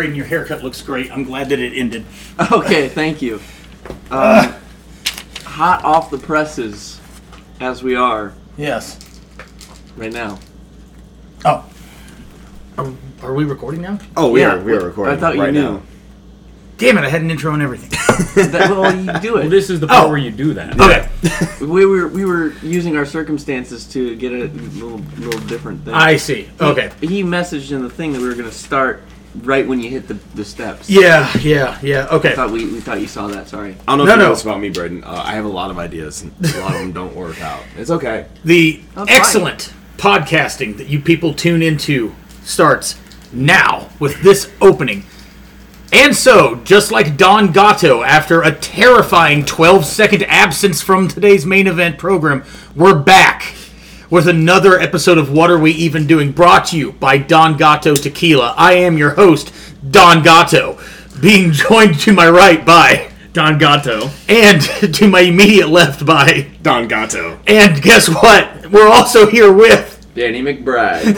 Braden, your haircut looks great. I'm glad that it ended. Okay, thank you. Hot off the presses, as we are Yes. right now. Oh. Are we recording now? Oh, we are recording. I thought right you knew. now. Damn it, I had an intro and everything. Well, you do Well, it. this is the part where you do that. Okay. We were using our circumstances to get a little different thing. I see. Okay. He messaged in the thing that we were going to start right when you hit the steps. Yeah. Okay. We thought you saw that. Sorry. I don't know No, if you know no. this about me, Braden. I have a lot of ideas, and a lot of them don't work out. It's okay. The That's excellent podcasting that you people tune into starts now with this opening. And so, just like Don Gatto, after a terrifying 12-second absence from today's main event program, we're back with another episode of What Are We Even Doing, brought to you by Don Gatto Tequila. I am your host, Don Gatto, being joined to my right by Don Gatto. and to my immediate left by, Don Gatto. and guess what? We're also here with Danny McBride.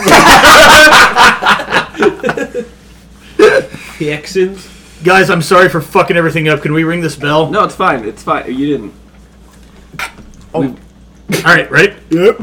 Texans. guys. I'm sorry for fucking everything up. Can we ring this bell? No, it's fine. It's fine. You didn't. All right, right? Yep.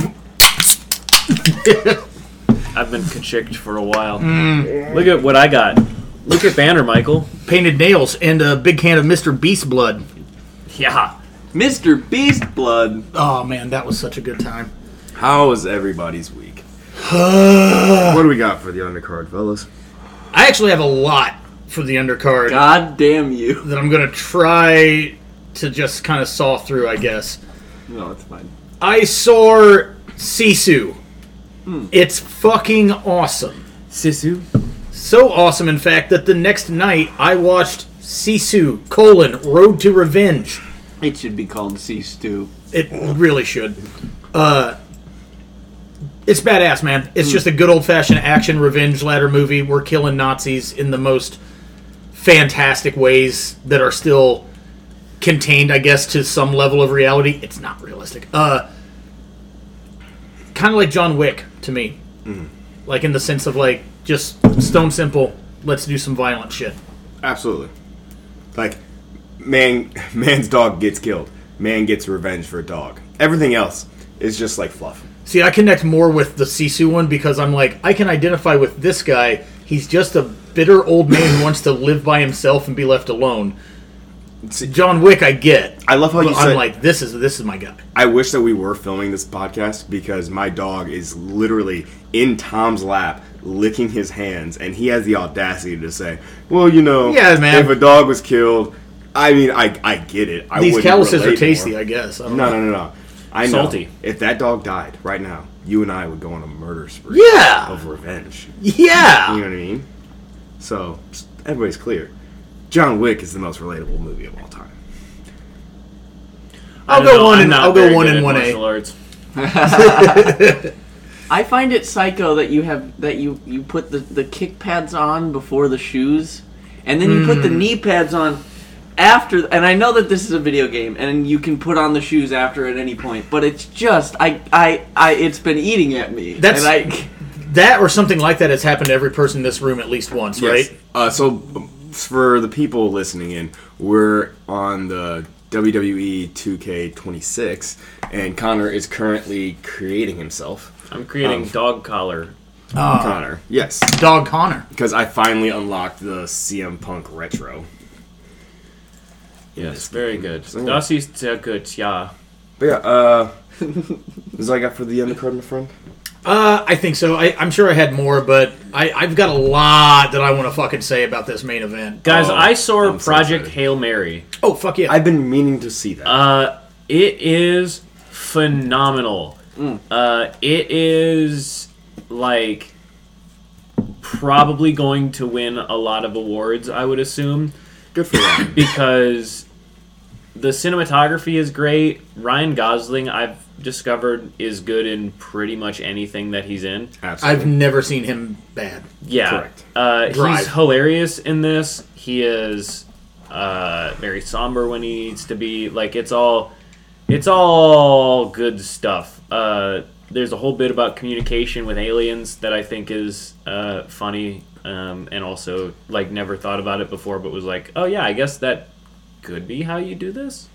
I've been chicked for a while. Look at what I got. Look at Banner, Michael. Painted nails and a big can of Mr. Beast blood. Yeah. Mr. Beast Blood. Oh man, that was such a good time. How was everybody's week? What do we got for the undercard, fellas? I actually have a lot for the undercard God damn you. that I'm gonna try to just kind of saw through, I guess. No, it's fine. I saw Sisu. It's fucking awesome. Sisu. So awesome, in fact, that the next night I watched Sisu, Road to Revenge. It should be called Sea Stew. It really should. It's badass, man. It's just a good old-fashioned action revenge ladder movie. We're killing Nazis in the most fantastic ways that are still contained, I guess, to some level of reality. It's not realistic. Kind of like John Wick, to me. Like, in the sense of, like, just stone simple, let's do some violent shit. Absolutely. Like, man's dog gets killed. Man gets revenge for a dog. Everything else is just like fluff. See, I connect more with the Sisu one because I'm like, I can identify with this guy. He's just a bitter old man who wants to live by himself and be left alone. See, John Wick, I get. I love how But you said. I'm like, this is my guy. I wish that we were filming this podcast because my dog is literally in Tom's lap licking his hands, and he has the audacity to say, well, you know, Yeah, man. if a dog was killed, I mean, I get it. I These wouldn't calluses are relate tasty, more. I guess. I don't know. No. I know. Salty. If that dog died right now, you and I would go on a murder spree Yeah. of revenge. Yeah. You know what I mean? So, just everybody's clear. John Wick is the most relatable movie of all time. I'll go one and 1A. Arts. I find it psycho that you put the kick pads on before the shoes, and then you put the knee pads on after. And I know that this is a video game, and you can put on the shoes after at any point. But it's just it's been eating at me. That's- and That or something like that has happened to every person in this room at least once, right? So, for the people listening in, we're on the WWE 2K26, and Connor is currently creating himself. I'm creating dog collar. Connor, yes, Dog Connor. because I finally unlocked the CM Punk retro. Yes, very good. So- Das ist sehr gut, ja. But yeah, this is all I got for the undercard, my friend. I think so. I'm sure I had more, but I've got a lot that I want to fucking say about this main event. Guys, Oh, I saw I'm so Project excited. Hail Mary. Oh, fuck yeah. I've been meaning to see that. It is phenomenal. It is, like, probably going to win a lot of awards, I would assume. Good for them. Because the cinematography is great. Ryan Gosling, I've discovered, is good in pretty much anything that he's in. Absolutely. I've never seen him bad. Yeah. Correct. Drive. He's hilarious in this. He is very somber when he needs to be. Like, it's all good stuff. There's a whole bit about communication with aliens that I think is funny. and also like never thought about it before, but was like, oh yeah, I guess that could be how you do this.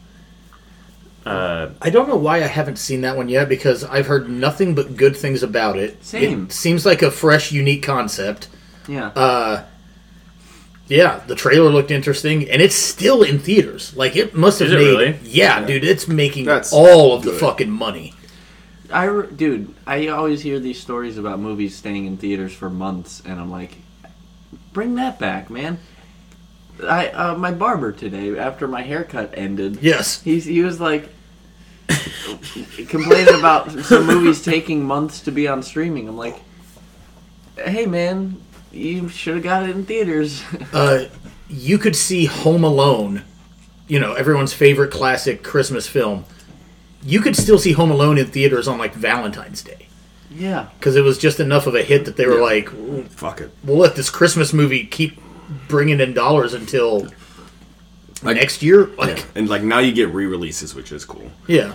I don't know why I haven't seen that one yet, because I've heard nothing but good things about it. Same. It seems like a fresh, unique concept. Yeah. Yeah, the trailer looked interesting, and it's still in theaters. Like, it must have Is it made... really? Yeah, dude, it's making That's all of the good. fucking money. Dude, I always hear these stories about movies staying in theaters for months, and I'm like, bring that back, man. My barber today, after my haircut ended, Yes. he was like complaining about some movies taking months to be on streaming. I'm like, hey man, you should have got it in theaters. You could see Home Alone, everyone's favorite classic Christmas film. You could still see Home Alone in theaters on, like, Valentine's Day. Yeah. Because it was just enough of a hit that they were like, Fuck it. we'll let this Christmas movie keep bringing in dollars until next year. Like, Yeah. And like now you get re-releases, which is cool. yeah.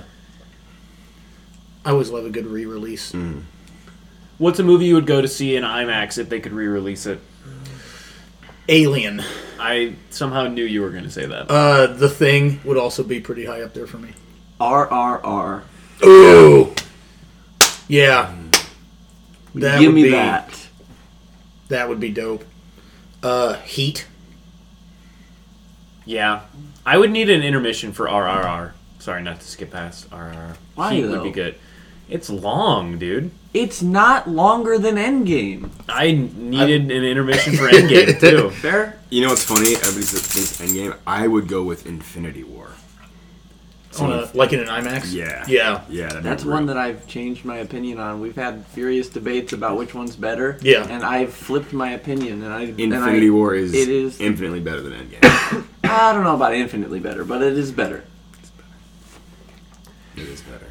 I always love a good re-release. What's a movie you would go to see in IMAX if they could re-release it? Alien. I somehow knew you were going to say that. The Thing would also be pretty high up there for me. RRR. Ooh. Yeah. That Give would me be, that. That would be dope. Heat. Yeah. I would need an intermission for RRR. Sorry, not to skip past RRR. Why, Heat though? would be good. It's long, dude. It's not longer than Endgame. I needed an intermission for Endgame, too. Fair? You know what's funny? Everybody thinks Endgame. I would go with Infinity War. Like in an IMAX? Yeah. Yeah. Yeah. That's one that I've changed my opinion on. We've had furious debates about which one's better. Yeah. And I've flipped my opinion. Infinity War is it is infinitely better than Endgame. I don't know about infinitely better, but it is better. It is better.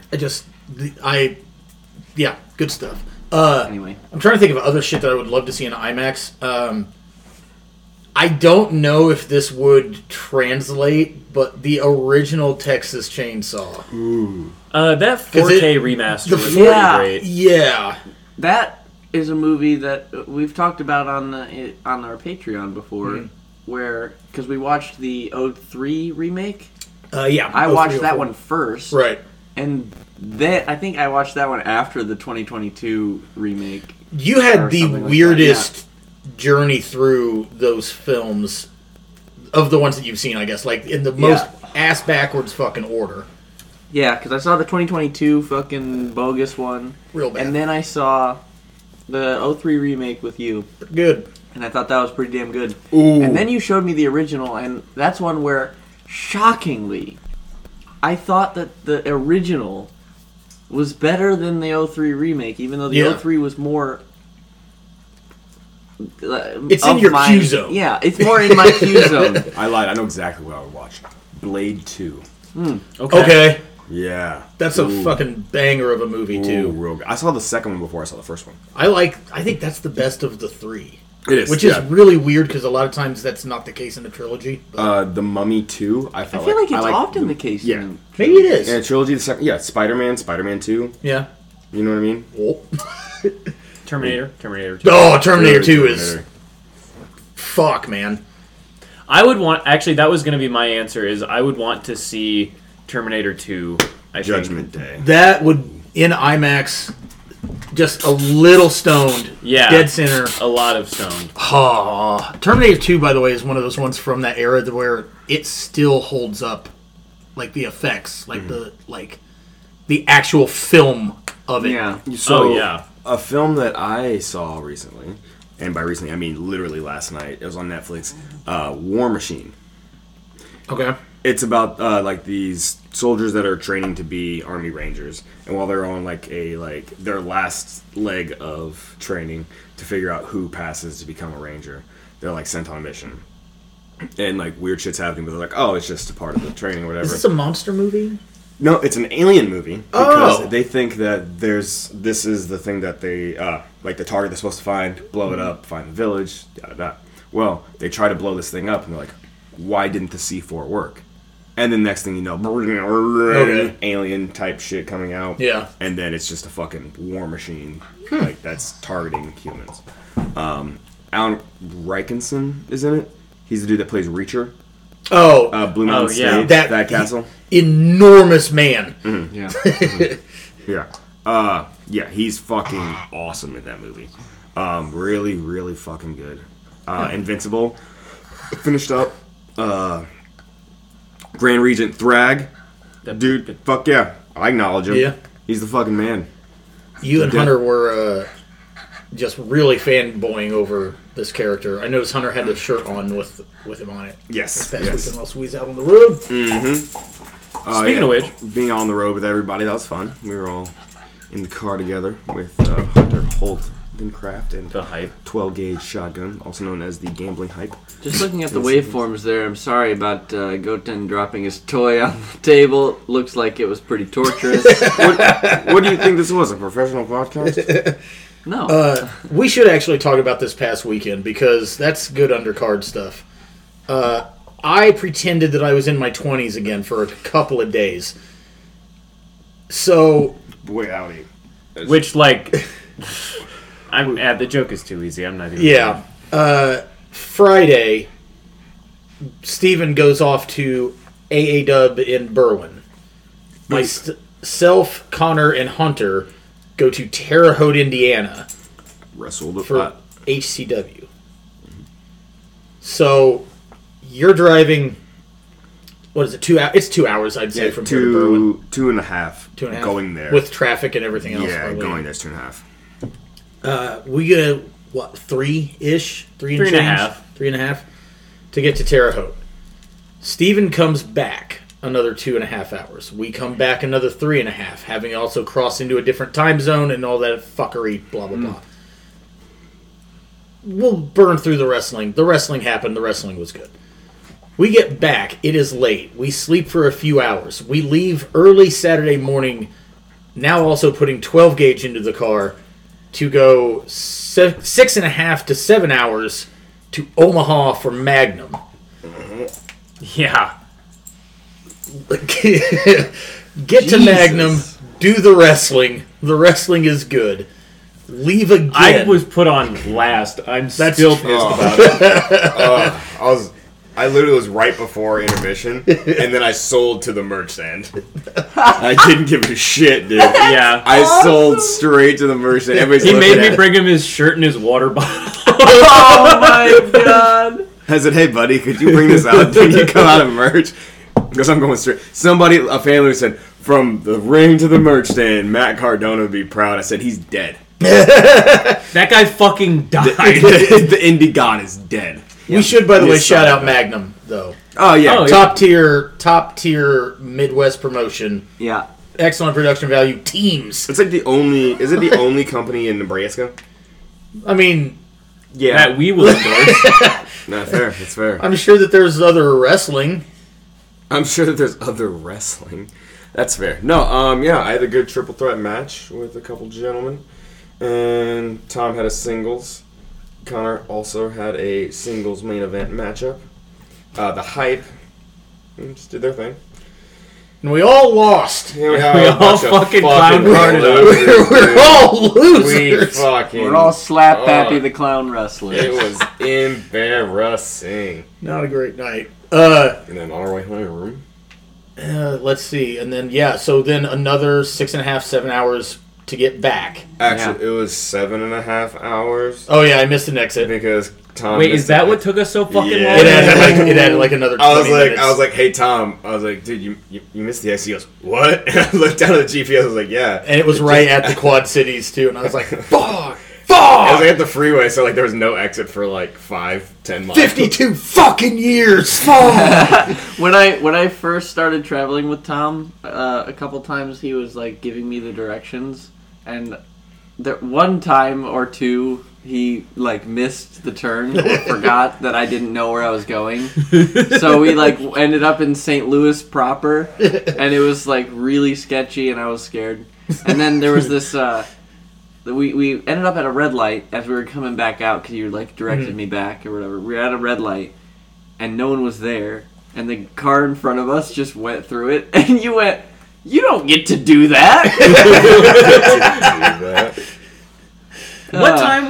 Yeah, good stuff. Anyway. I'm trying to think of other shit that I would love to see in IMAX. I don't know if this would translate, but the original Texas Chainsaw. That 4K remaster the was Yeah. really great. Yeah. That is a movie that we've talked about on our Patreon before, where because we watched the 03 remake. Yeah. I watched that 03, one first, Right. and then I think I watched that one after the 2022 remake. You had Or the something like that, weirdest journey through those films of the ones that you've seen, I guess. Like, in the most ass backwards fucking order. Yeah, because I saw the 2022 fucking bogus one, Real bad. and then I saw the 03 remake with you, Good. and I thought that was pretty damn good. Ooh. And then you showed me the original, and that's one where, shockingly, I thought that the original was better than the 03 remake, even though the Yeah. 03 was more... It's in your Q zone. Yeah, it's more in my Q zone. I lied. I know exactly what I would watch. Blade 2. Okay. Yeah. That's a fucking banger of a movie, Ooh, too. real good. I saw the second one before I saw the first one. I think that's the best of the three. It is. Which yeah. is really weird, because a lot of times that's not the case in a trilogy. But The Mummy 2. I I feel like it's often the case. Yeah. in- maybe it is. Yeah, trilogy. The second. Yeah, Spider-Man 2. Yeah. You know what I mean? Oh, Terminator 2. Terminator 2 is... Terminator. Fuck, man. I would want... Actually, that was going to be my answer, is I would want to see Terminator 2, I think. Judgment Day. That would, in IMAX, just a little stoned. Yeah. Dead center. A lot of stoned. Oh, Terminator 2, by the way, is one of those ones from that era where it still holds up, like the effects, like the actual film of it. Yeah. So, Oh, yeah. A film that I saw recently, and by recently I mean literally last night, it was on Netflix, War Machine. Okay. It's about like these soldiers that are training to be Army Rangers, and while they're on their last leg of training to figure out who passes to become a Ranger, they're like sent on a mission, and like weird shit's happening, but they're like, oh, it's just a part of the training or whatever. Is this a monster movie? No, it's an alien movie because Oh. they think that this is the thing that they like the target they're supposed to find, blow it up, find the village, yada yada. Well, they try to blow this thing up, and they're like, why didn't the C4 work? And then next thing you know, Okay. alien type shit coming out. Yeah. And then it's just a fucking war machine like that's targeting humans. Alan Rikenson is in it. He's the dude that plays Reacher. Oh, Blue Mountain Oh, yeah. State, that castle. enormous man. Yeah. Yeah. Yeah, he's fucking awesome in that movie. Really, really fucking good. Invincible. Finished up. Grand Regent Thrag. Dude, fuck yeah. I acknowledge him. Yeah. He's the fucking man. You and Hunter were just really fanboying over this character. I noticed Hunter had the shirt on with him on it. Yes. That's weekend I'll squeeze out on the road. Speaking of which, being on the road with everybody, that was fun. We were all in the car together with Hunter Holdencraft and the hype. 12 gauge shotgun, also known as the gambling hype. Just looking at the waveforms there, I'm sorry about Goten dropping his toy on the table. Looks like it was pretty torturous. What do you think this was? A professional podcast? No. We should actually talk about this past weekend because that's good undercard stuff. I pretended that I was in my 20s again for a couple of days. So... Boy, howdy. Which, like, the joke is too easy. I'm not even. Yeah. Friday, Steven goes off to AA Dub in Berwyn. Myself, Connor, and Hunter go to Terre Haute, Indiana Wrestled for HCW. So, you're driving... What is it? 2 hours? It's 2 hours, I'd say, from here to Berwyn. 2.5. 2.5. Going there. With traffic and everything else. Yeah, probably. going there's 2.5. We get, what, 3-ish? 3 and 3.5. 3.5 to get to Terre Haute. Steven comes back another 2.5 hours. We come back another 3.5, having also crossed into a different time zone and all that fuckery, blah, blah, blah. We'll burn through the wrestling. The wrestling happened. The wrestling was good. We get back. It is late. We sleep for a few hours. We leave early Saturday morning, now also putting 12 gauge into the car, to go 6.5 to 7 hours to Omaha for Magnum. Yeah. Get to Magnum, do the wrestling. The wrestling is good. Leave again. I was put on last. I'm still pissed about it. I literally was right before intermission, and then I sold to the merch stand. I didn't give a shit, dude. Yeah. I sold straight to the merch stand. Everybody's He looking made at me bring him his shirt and his water bottle. Oh my god! I said, hey, buddy, could you bring this out? Can you come out of merch? Because I'm going straight. A family said, from the ring to the merch stand, Matt Cardona would be proud. I said, he's dead. That guy fucking died. The indie god is dead. We should, by the way, Yes, shout out sorry. Magnum, though. Oh, yeah. Oh, yeah. Top tier Midwest promotion. Yeah. Excellent production value. Teams. It's like is it the only company in Nebraska? I mean, Yeah. That we will endorse. No, fair. It's fair. I'm sure that there's other wrestling. I'm sure that there's other wrestling. That's fair. No, yeah, I had a good triple threat match with a couple gentlemen. And Tom had a singles. Connor also had a singles main event matchup. The Hype just did their thing. And we all lost. Yeah, We all fucking clown carded up. We're all We losers. fucking... We're all Slap Pappy the Clown Wrestler. It was embarrassing. Not a great night. And then on our way home... Let's see. And then, so then another 6.5, 7 hours to get back. Actually, it was 7.5 hours. Oh, yeah, I missed an exit. Because Tom... Wait, is missed that it. what took us so fucking Yeah. long? It added like another 20 minutes. I was like, hey Tom, I was like, dude, you missed the exit. He goes, what? And I looked down at the GPS. I was like, yeah. And it was right at the Quad Cities, too. And I was like, fuck! I was like at the freeway, so like there was no exit for like 5-10 miles. 52 fucking years! Fuck! When I first started traveling with Tom, a couple times he was like giving me the directions, and one time or two he like missed the turn or forgot that I didn't know where I was going. So we like ended up in St. Louis proper, and it was like really sketchy, and I was scared. And then there was this. We ended up at a red light as we were coming back out because you like directed me back or whatever. We were at a red light, and no one was there, and the car in front of us just went through it, and you went, "You don't get to do that." What time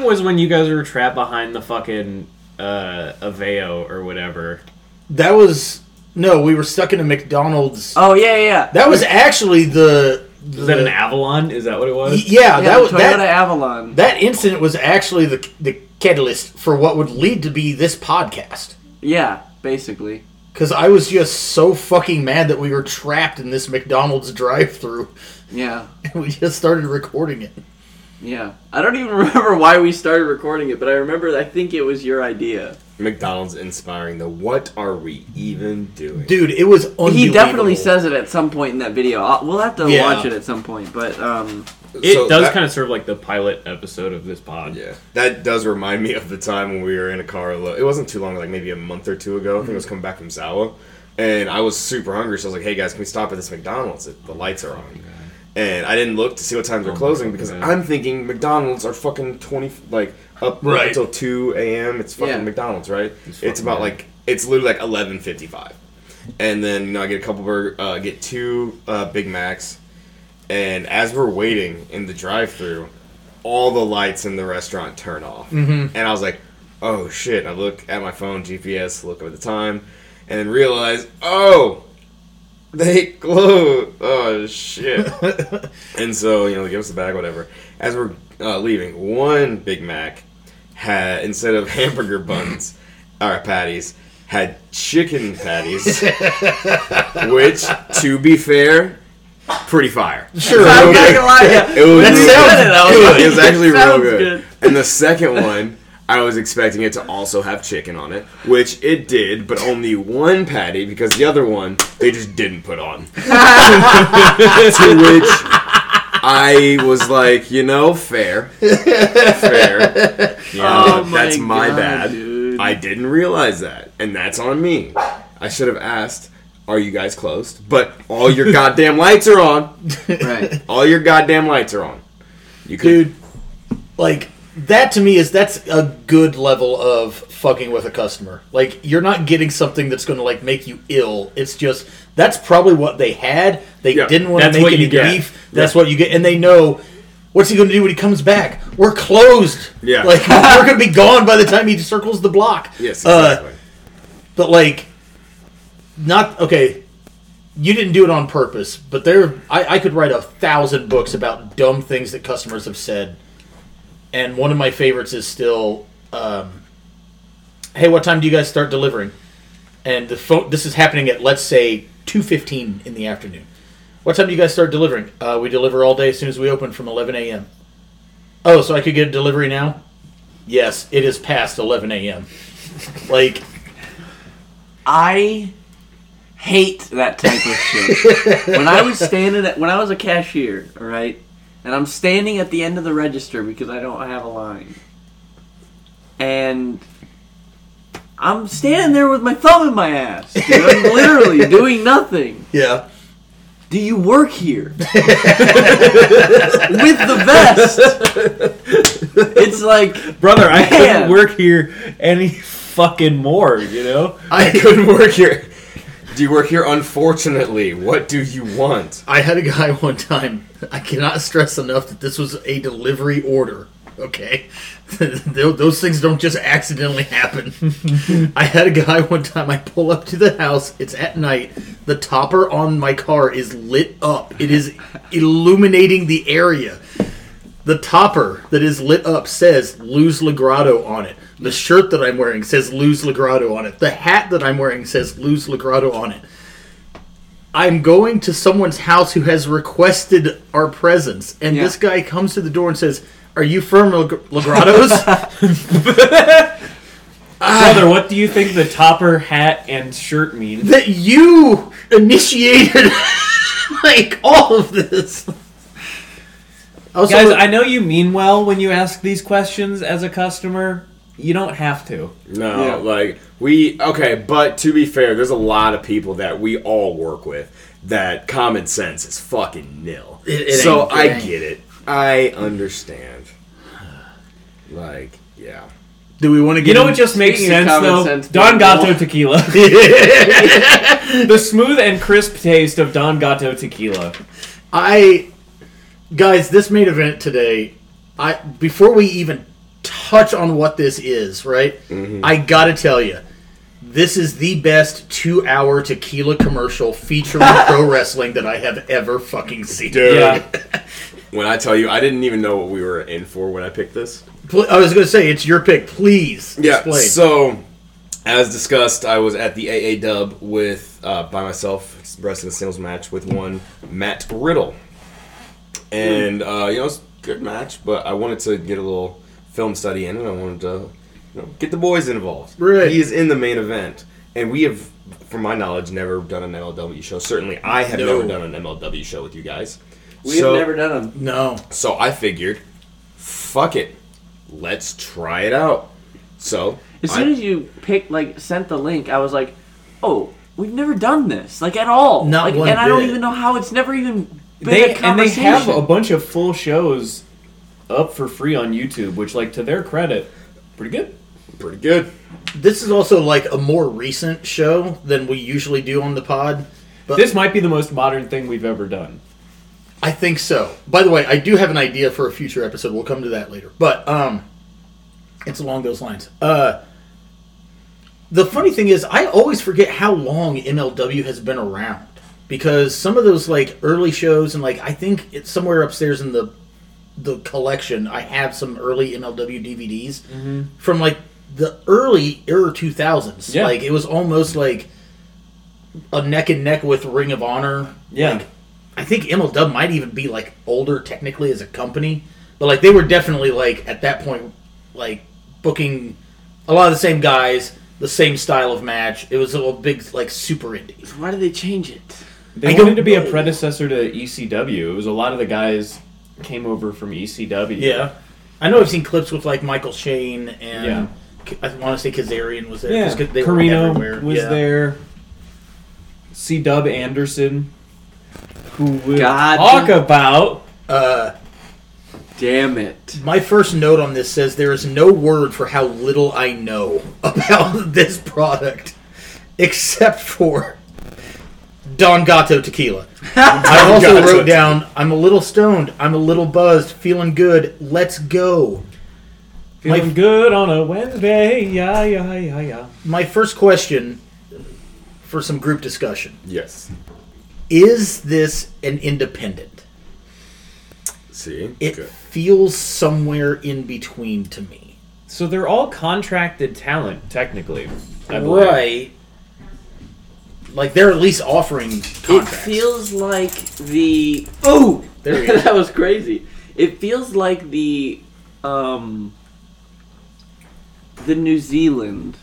one was when you guys were trapped behind the fucking Aveo or whatever. That was no. We were stuck in a McDonald's. Oh yeah. That was actually the. Was that an Avalon? Is that what it was? Yeah, Yeah, that was Toyota that. Avalon. That incident was actually the catalyst for what would lead to be this podcast. Yeah, basically. Because I was just so fucking mad that we were trapped in this McDonald's drive-thru, Yeah. and we just started recording it. Yeah. I don't even remember why we started recording it, but I think it was your idea. McDonald's inspiring the what are we even doing? Dude, it was unbelievable. He definitely says it at some point in that video. We'll have to Yeah. watch it at some point, but It So does that- kind of serve like the pilot episode of this pod. Yeah, that does remind me of the time when we were in a car. It wasn't too long, like maybe a month or two ago. I think it was coming back from Zawa, and I was super hungry. So I was like, "Hey guys, can we stop at this McDonald's? The lights are on." And I didn't look to see what times they're closing because God. I'm thinking McDonald's are fucking 20 up Right. until 2 a.m. It's fucking Yeah. McDonald's, right? It's fucking about right. like it's literally like 11:55, and then I get a couple burger, get 2 Big Macs. And as we're waiting in the drive-thru, all the lights in the restaurant turn off. Mm-hmm. And I was like, oh shit. I look at my phone, GPS, look at the time, and then realize, oh, they closed. Oh shit. And so, they give us the bag, whatever. As we're leaving, one Big Mac had, instead of hamburger buns, or patties, had chicken patties, which, to be fair, pretty fire. Sure. I'm not Okay. gonna lie, yeah. It was, That When you sounds said it, I was good. like, it was actually real sounds good. And the second one, I was expecting it to also have chicken on it, which it did, but only one patty because the other one they just didn't put on. To which I was like, fair. Oh my That's my God, bad. dude. I didn't realize that, and that's on me. I should have asked, are you guys closed? But all your goddamn lights are on. Right. All your goddamn lights are on. You could, Dude, like, that to me that's a good level of fucking with a customer. Like, you're not getting something that's going to, like, make you ill. It's just, that's probably what they had. They Yeah, didn't want to that's make what any you get. beef. That's what you get. And they know, what's he going to do when he comes back? We're closed. Yeah. Like, we're going to be gone by the time he circles the block. Yes, exactly. But, like, okay, you didn't do it on purpose, but I could write 1,000 books about dumb things that customers have said. And one of my favorites is still, hey, what time do you guys start delivering? And this is happening at, let's say, 2:15 in the afternoon. What time do you guys start delivering? We deliver all day as soon as we open from 11 a.m. Oh, so I could get a delivery now? Yes, it is past 11 a.m. Like, I hate that type of shit. When I was a cashier, all right, and I'm standing at the end of the register because I don't have a line, and I'm standing there with my thumb in my ass, dude. I'm literally doing nothing. yeah. Do you work here? With the vest. It's like, Brother, I Man. couldn't work here any fucking more, I couldn't work here. Do you work here? Unfortunately. What do you want? I had a guy one time, I cannot stress enough that this was a delivery order, okay? Those things don't just accidentally happen. I had a guy one time, I pull up to the house, it's at night, the topper on my car is lit up. It is illuminating the area. The topper that is lit up says Luz Legrado on it. The shirt that I'm wearing says Luz Legrado on it. The hat that I'm wearing says Luz Legrado on it. I'm going to someone's house who has requested our presence, and Yeah. this guy comes to the door and says, "Are you from Legrado's?" Brother, what do you think the topper, hat, and shirt mean? That you initiated, like, all of this. Also, Guys, I know you mean well when you ask these questions as a customer. You don't have to. No, Yeah. okay, but to be fair, there's a lot of people that we all work with that common sense is fucking nil. It So ain't- I it ain't. get it. I understand. Yeah. do we want to get You know in- what just makes Speaking of sense, common though? sense, Don people- Gato tequila. The smooth and crisp taste of Don Gato tequila. Guys, this main event today, before we even touch on what this is, right? I gotta tell you, this is the best 2-hour tequila commercial featuring pro wrestling that I have ever fucking seen. Dude. Yeah. When I tell you, I didn't even know what we were in for when I picked this. I was gonna say, it's your pick. Please explain. So, as discussed, I was at the AA Dub with, by myself, wrestling a singles match with one Matt Riddle. And, it was a good match, but I wanted to get a little film study in, and I wanted to get the boys involved. Right. He is in the main event, and we have, from my knowledge, never done an MLW show. Certainly, I have never done an MLW show with you guys. We have never done them. No. So I figured, fuck it, let's try it out. So As soon as you sent the link, I was like, oh, we've never done this, at all. Not one and I don't bit. even know how it's never even been a They conversation. have a bunch of full shows up for free on YouTube, which, to their credit, pretty good. pretty good. This is also a more recent show than we usually do on the pod. But This might be the most modern thing we've ever done. I think so. By the way, I do have an idea for a future episode. We'll come to that later. But it's along those lines. The funny thing is, I always forget how long MLW has been around. Because some of those early shows, and I think it's somewhere upstairs in the collection, I have some early MLW DVDs from the early 2000s. Yeah. It was almost like a neck and neck with Ring of Honor. Yeah. I think MLW might even be older technically as a company, but they were definitely at that point booking a lot of the same guys, the same style of match. It was a big super indie. Why did they change it? They I wanted don't to be a know. predecessor to ECW. It was a lot of the guys came over from ECW. Yeah, I know I've seen clips with Michael Shane and Yeah. I want to say Kazarian was there. Yeah. 'cause they were Carino everywhere. was Yeah. there. C-Dub Anderson, who we'll God. talk about. Damn it. My first note on this says there is no word for how little I know about this product, except for Don Gato tequila. I also Gato. wrote down, I'm a little stoned, I'm a little buzzed, feeling good, let's go. Feeling good on a Wednesday. Yeah, yeah, yeah, yeah. My first question for some group discussion. Yes. Is this an independent? See? It Good. feels somewhere in between to me. So they're all contracted talent, technically. I believe. Right. They're at least offering It contracts. feels like the... Oh! There we go. That was crazy. It feels like the New Zealand,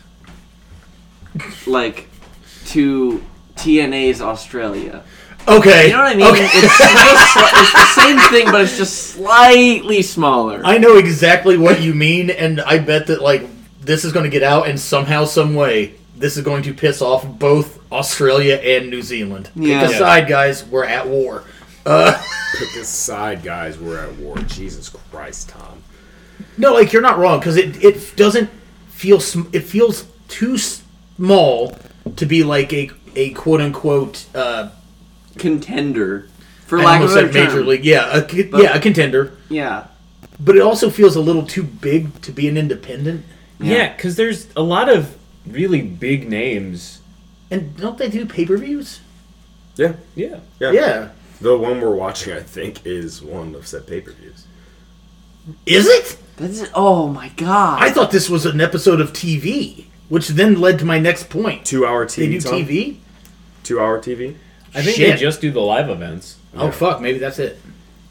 to TNA's Australia. Okay. You know what I mean? Okay. It's the same thing, but it's just slightly smaller. I know exactly what you mean, and I bet that this is going to get out, and somehow, some way, this is going to piss off both Australia and New Zealand. Yeah. Pick a side, guys. We're at war. Pick a side, guys. We're at war. Jesus Christ, Tom. No, you're not wrong, because it doesn't feel... It feels too small to be a quote-unquote... Contender. For I lack of almost a better said major term. league. Yeah, a contender. Yeah. But it also feels a little too big to be an independent. Yeah, because there's a lot of really big names. And don't they do pay-per-views? Yeah. Yeah. Yeah. The one we're watching, I think, is one of said pay-per-views. Is it? That's it. Oh my god. I thought this was an episode of TV, which then led to my next point. 2-hour They TV, do Tom? TV? 2-hour TV? I think Shit. they just do the live events. Oh, fuck. Maybe that's it.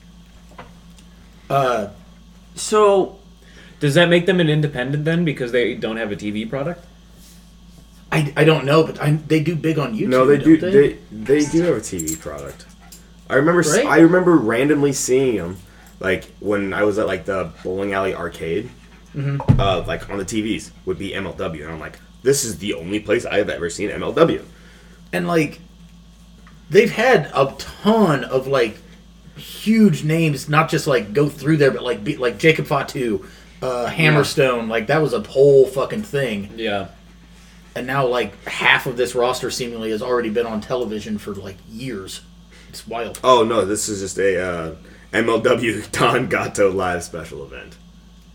So, Does that make them an independent then because they don't have a TV product? I don't know, but they do big on YouTube. No, they do. don't They do have a TV product. I remember. Right? I remember randomly seeing them, when I was at the bowling alley arcade. On the TVs would be MLW, and I'm like, this is the only place I have ever seen MLW. And they've had a ton of huge names, not just go through there, but like Jacob Fatu, Hammerstone. That was a whole fucking thing. Yeah. And now half of this roster seemingly has already been on television for years. It's wild. Oh no, this is just a MLW Don Gato live special event.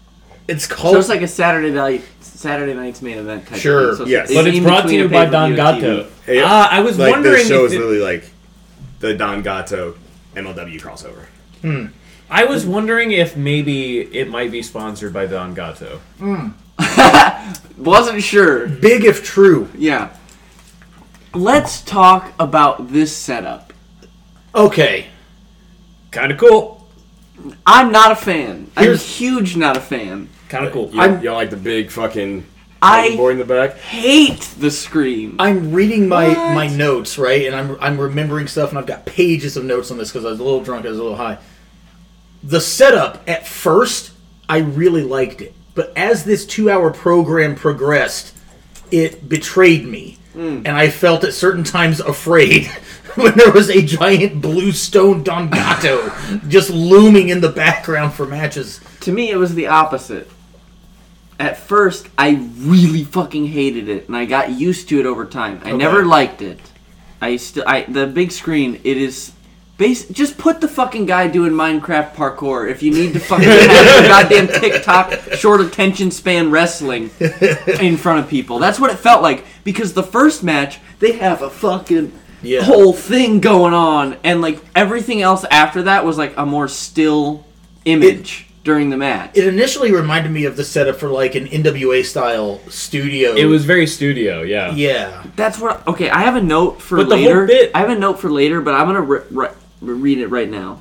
It's So called. it's like a Saturday night's main event type Sure. of thing. So Yes. But it's in brought to between you a by pay-per-view Don and Gatto. TV. I was like wondering this show if is literally like the Don Gatto MLW crossover. I was wondering if maybe it might be sponsored by Don Gatto. Wasn't sure. Big if true. Yeah. Let's talk about this setup. Okay. Kind of cool. I'm not a fan. I'm Here's- huge not a fan. Kind of cool. You don't like the big fucking I board in the back? hate the screen. I'm reading my What? notes, right, and I'm remembering stuff, and I've got pages of notes on this because I was a little drunk, I was a little high. The setup at first, I really liked it, but as this 2-hour program progressed, it betrayed me, and I felt at certain times afraid when there was a giant blue stone Don Gatto just looming in the background for matches. To me, it was the opposite. At first, I really fucking hated it, and I got used to it over time. I never liked it. The big screen, it is... just put the fucking guy doing Minecraft parkour if you need to fucking have the goddamn TikTok short attention span wrestling in front of people. That's what it felt like. Because the first match, they have a fucking whole thing going on, and like everything else after that was like a more still image during the match. It initially reminded me of the setup for like an NWA style studio. It was very studio, yeah. Yeah. That's what. Okay, I have a note for But the whole later. bit- I have a note for later, but I'm gonna read it right now.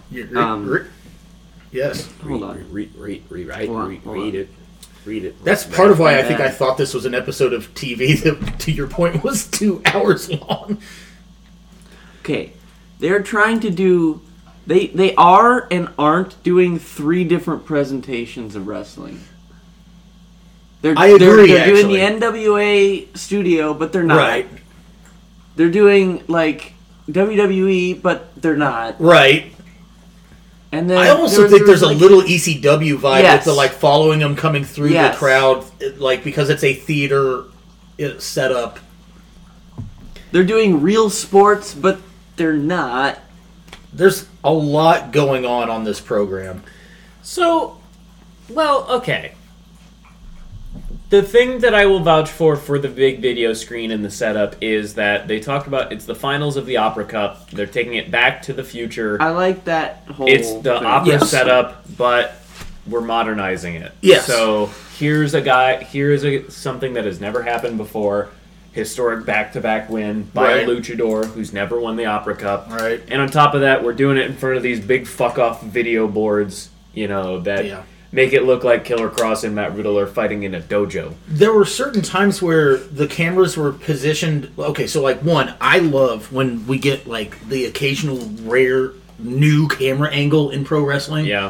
Yes. Hold on. Read Hold on. it. Read it. That's part of why I think bad. I thought this was an episode of TV that, to your point, was 2 hours long. Okay, they're trying to do. They are and aren't doing 3 different presentations of wrestling. I agree, They're doing actually. the NWA studio, but they're not. Right. They're doing like WWE, but they're not. Right. And then I also think there's a little ECW vibe Yes. with the like following them coming through Yes. the crowd, like because it's a theater setup. They're doing real sports, but they're not. There's a lot going on this program. So, well, okay. The thing that I will vouch for the big video screen and the setup is that they talked about it's the finals of the Opera Cup. They're taking it back to the future. I like that whole. It's the thing. opera Yes. setup, but we're modernizing it. Yes. So here's something that has never happened before. Historic back-to-back win by Right. a luchador who's never won the Opera Cup. Right. And on top of that, we're doing it in front of these big fuck-off video boards, that Yeah. make it look like Killer Cross and Matt Riddle are fighting in a dojo. There were certain times where the cameras were positioned. Okay, so like I love when we get like the occasional rare new camera angle in pro wrestling. Yeah.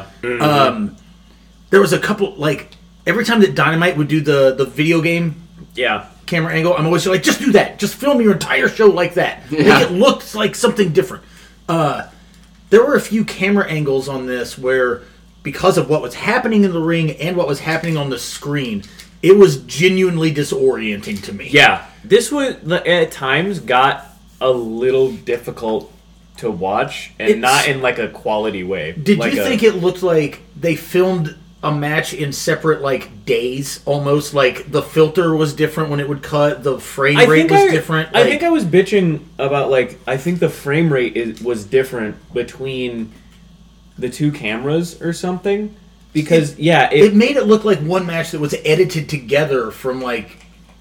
There was a couple like every time that Dynamite would do the video game Yeah. camera angle, I'm always like, just do that. Just film your entire show like that. Yeah. Make it look like something different. There were a few camera angles on this where, because of what was happening in the ring and what was happening on the screen, it was genuinely disorienting to me. Yeah. This was, at times, got a little difficult to watch, and It's- not in like a quality way. Did Like you think it looked like they filmed a match in separate like days almost? Like the filter was different when it would cut, the frame rate was different. I like- think I was bitching about I think the frame rate was different between the two cameras or something, because it made it look like one match that was edited together from like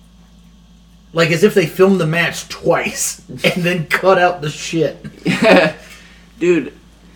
as if they filmed the match twice and then cut out the shit. Dude,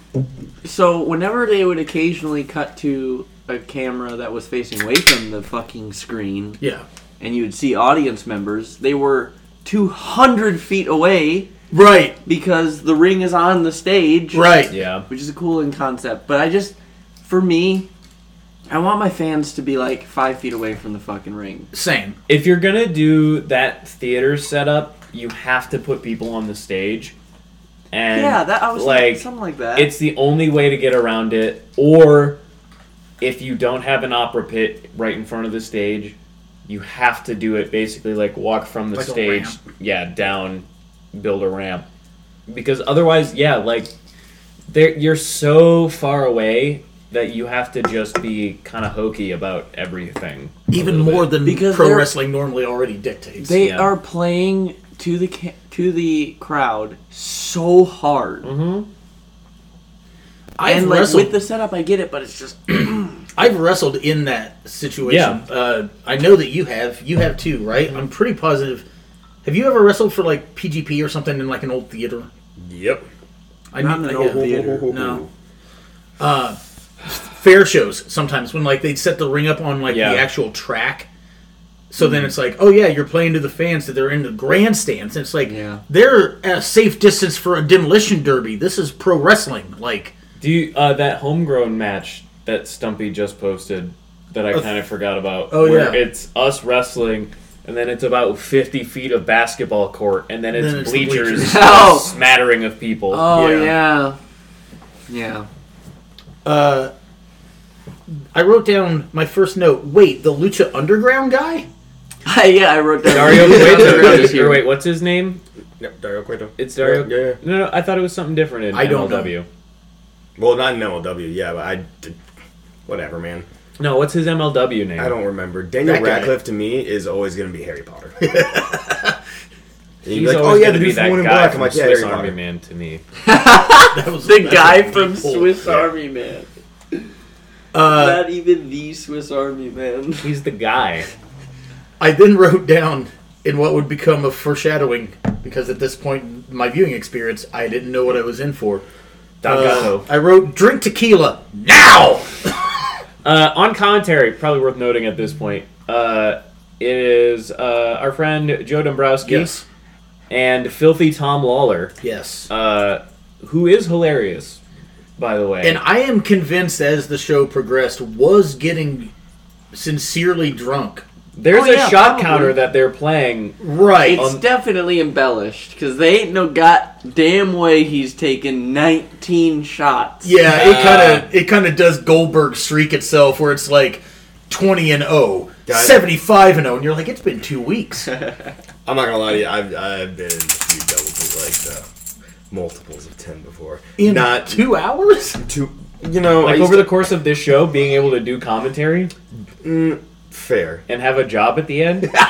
so whenever they would occasionally cut to a camera that was facing away from the fucking screen, Yeah. and you would see audience members, they were 200 feet away Right. because the ring is on the stage. Right. yeah. Which is a cool in concept. But for me, I want my fans to be like 5 feet away from the fucking ring. Same. If you're gonna do that theater setup, you have to put people on the stage. And Yeah, I was like something like that. it's the only way to get around it. Or if you don't have an opera pit right in front of the stage, you have to do it basically like walk from the Like a stage, ramp. down, build a ramp. Because otherwise, you're so far away, that you have to just be kind of hokey about everything. Even more than Because pro they're- wrestling normally already dictates. They Yeah. are playing to the crowd so hard. I've And like wrestled. with the setup, I get it, but it's just I've wrestled in that situation. I know that you have. You have too, right? I'm pretty positive. Have you ever wrestled for like PGP or something in like an old theater? Yep. I Not knew- in an old yeah. theater. No. Fair shows sometimes when like they'd set the ring up on like Yeah. the actual track. So then it's like, oh yeah, you're playing to the fans that they're in the grandstands. And it's like Yeah. they're at a safe distance for a demolition derby. This is pro wrestling. Like Do you that homegrown match that Stumpy just posted that I kind of forgot about? Oh, where yeah. it's us wrestling, and then it's about 50 feet of basketball court, and then it's, Then it's the bleachers, bleachers. Oh. a smattering of people. oh Yeah. yeah. I wrote down my first note. Wait, the Lucha Underground guy? Yeah, I wrote that. Dario Underground is Cueto, here. or wait, what's his name? Yep, Dario Cueto. It's Dario. Yeah. No, I thought it was something different in I don't know. MLW. Well, not in MLW, yeah, but I did. Whatever, man. No, what's his MLW name? I don't remember. Daniel That guy. Radcliffe to me is always going to be Harry Potter. And you'd be He's like, always oh yeah, going to the be dude from that Woman in guy Black. I'm from like, yeah, Swiss Harry Army Potter. Man to me. That was The that's guy a from deep pull. Swiss Yeah. Army Man. Not even the Swiss Army Man. He's the guy. I then wrote down in what would become a foreshadowing, because at this point in my viewing experience, I didn't know what I was in for. Don Gato. I wrote, drink tequila now! On commentary, probably worth noting at this point, it is our friend Joe Dombrowski Yes. and Filthy Tom Lawler, Yes. who is hilarious, by the way. And I am convinced as the show progressed, was getting sincerely drunk. There's Oh, a yeah, shot probably. counter that they're playing. Right. It's definitely embellished because they ain't no goddamn way he's taken 19 shots. Yeah, it kind of does Goldberg streak itself where it's like 20-0, Guys. 75-0, and you're like, it's been 2 weeks. I'm not gonna lie to you. I've been in a few doubles like multiples of 10 before. In Not 2 hours? too. You know, Like I over the course of this show, being able to do commentary fair. and have a job at the end. It's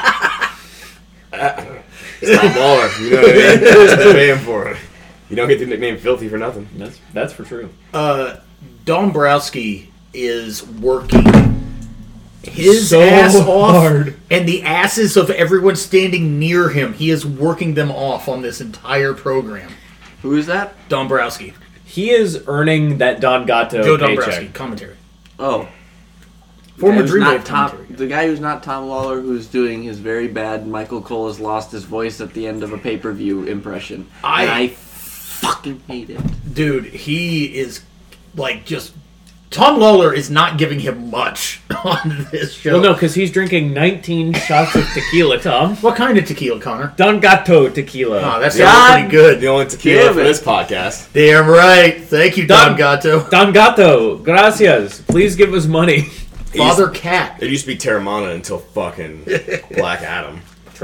Tom Lawler. You know what I mean? That's what they're paying for it. You don't get the nickname Filthy for nothing. That's for true. Dombrowski is working his So ass off, hard. and the asses of everyone standing near him. He is working them off on this entire program. Who is that? Dombrowski. He is earning that Don Gato Joe paycheck. Dombrowski, commentary. Oh. Former Who's not Dreamwave Tom, commentary. the guy who's not Tom Lawler, who's doing his very bad Michael Cole has lost his voice at the end of a pay-per-view impression. And I fucking hate it. Dude, he is like just... Tom Lawler is not giving him much on this show. Well, no, because he's drinking 19 shots of tequila, Tom. What kind of tequila, Connor? Don Gato tequila. Oh, that sounds God pretty good. The only tequila Damn for it. this podcast. Damn right. Thank you, Don Gato. Don Gato, gracias. Please give us money. Father Cat. It used to be Terramana until fucking Black Adam.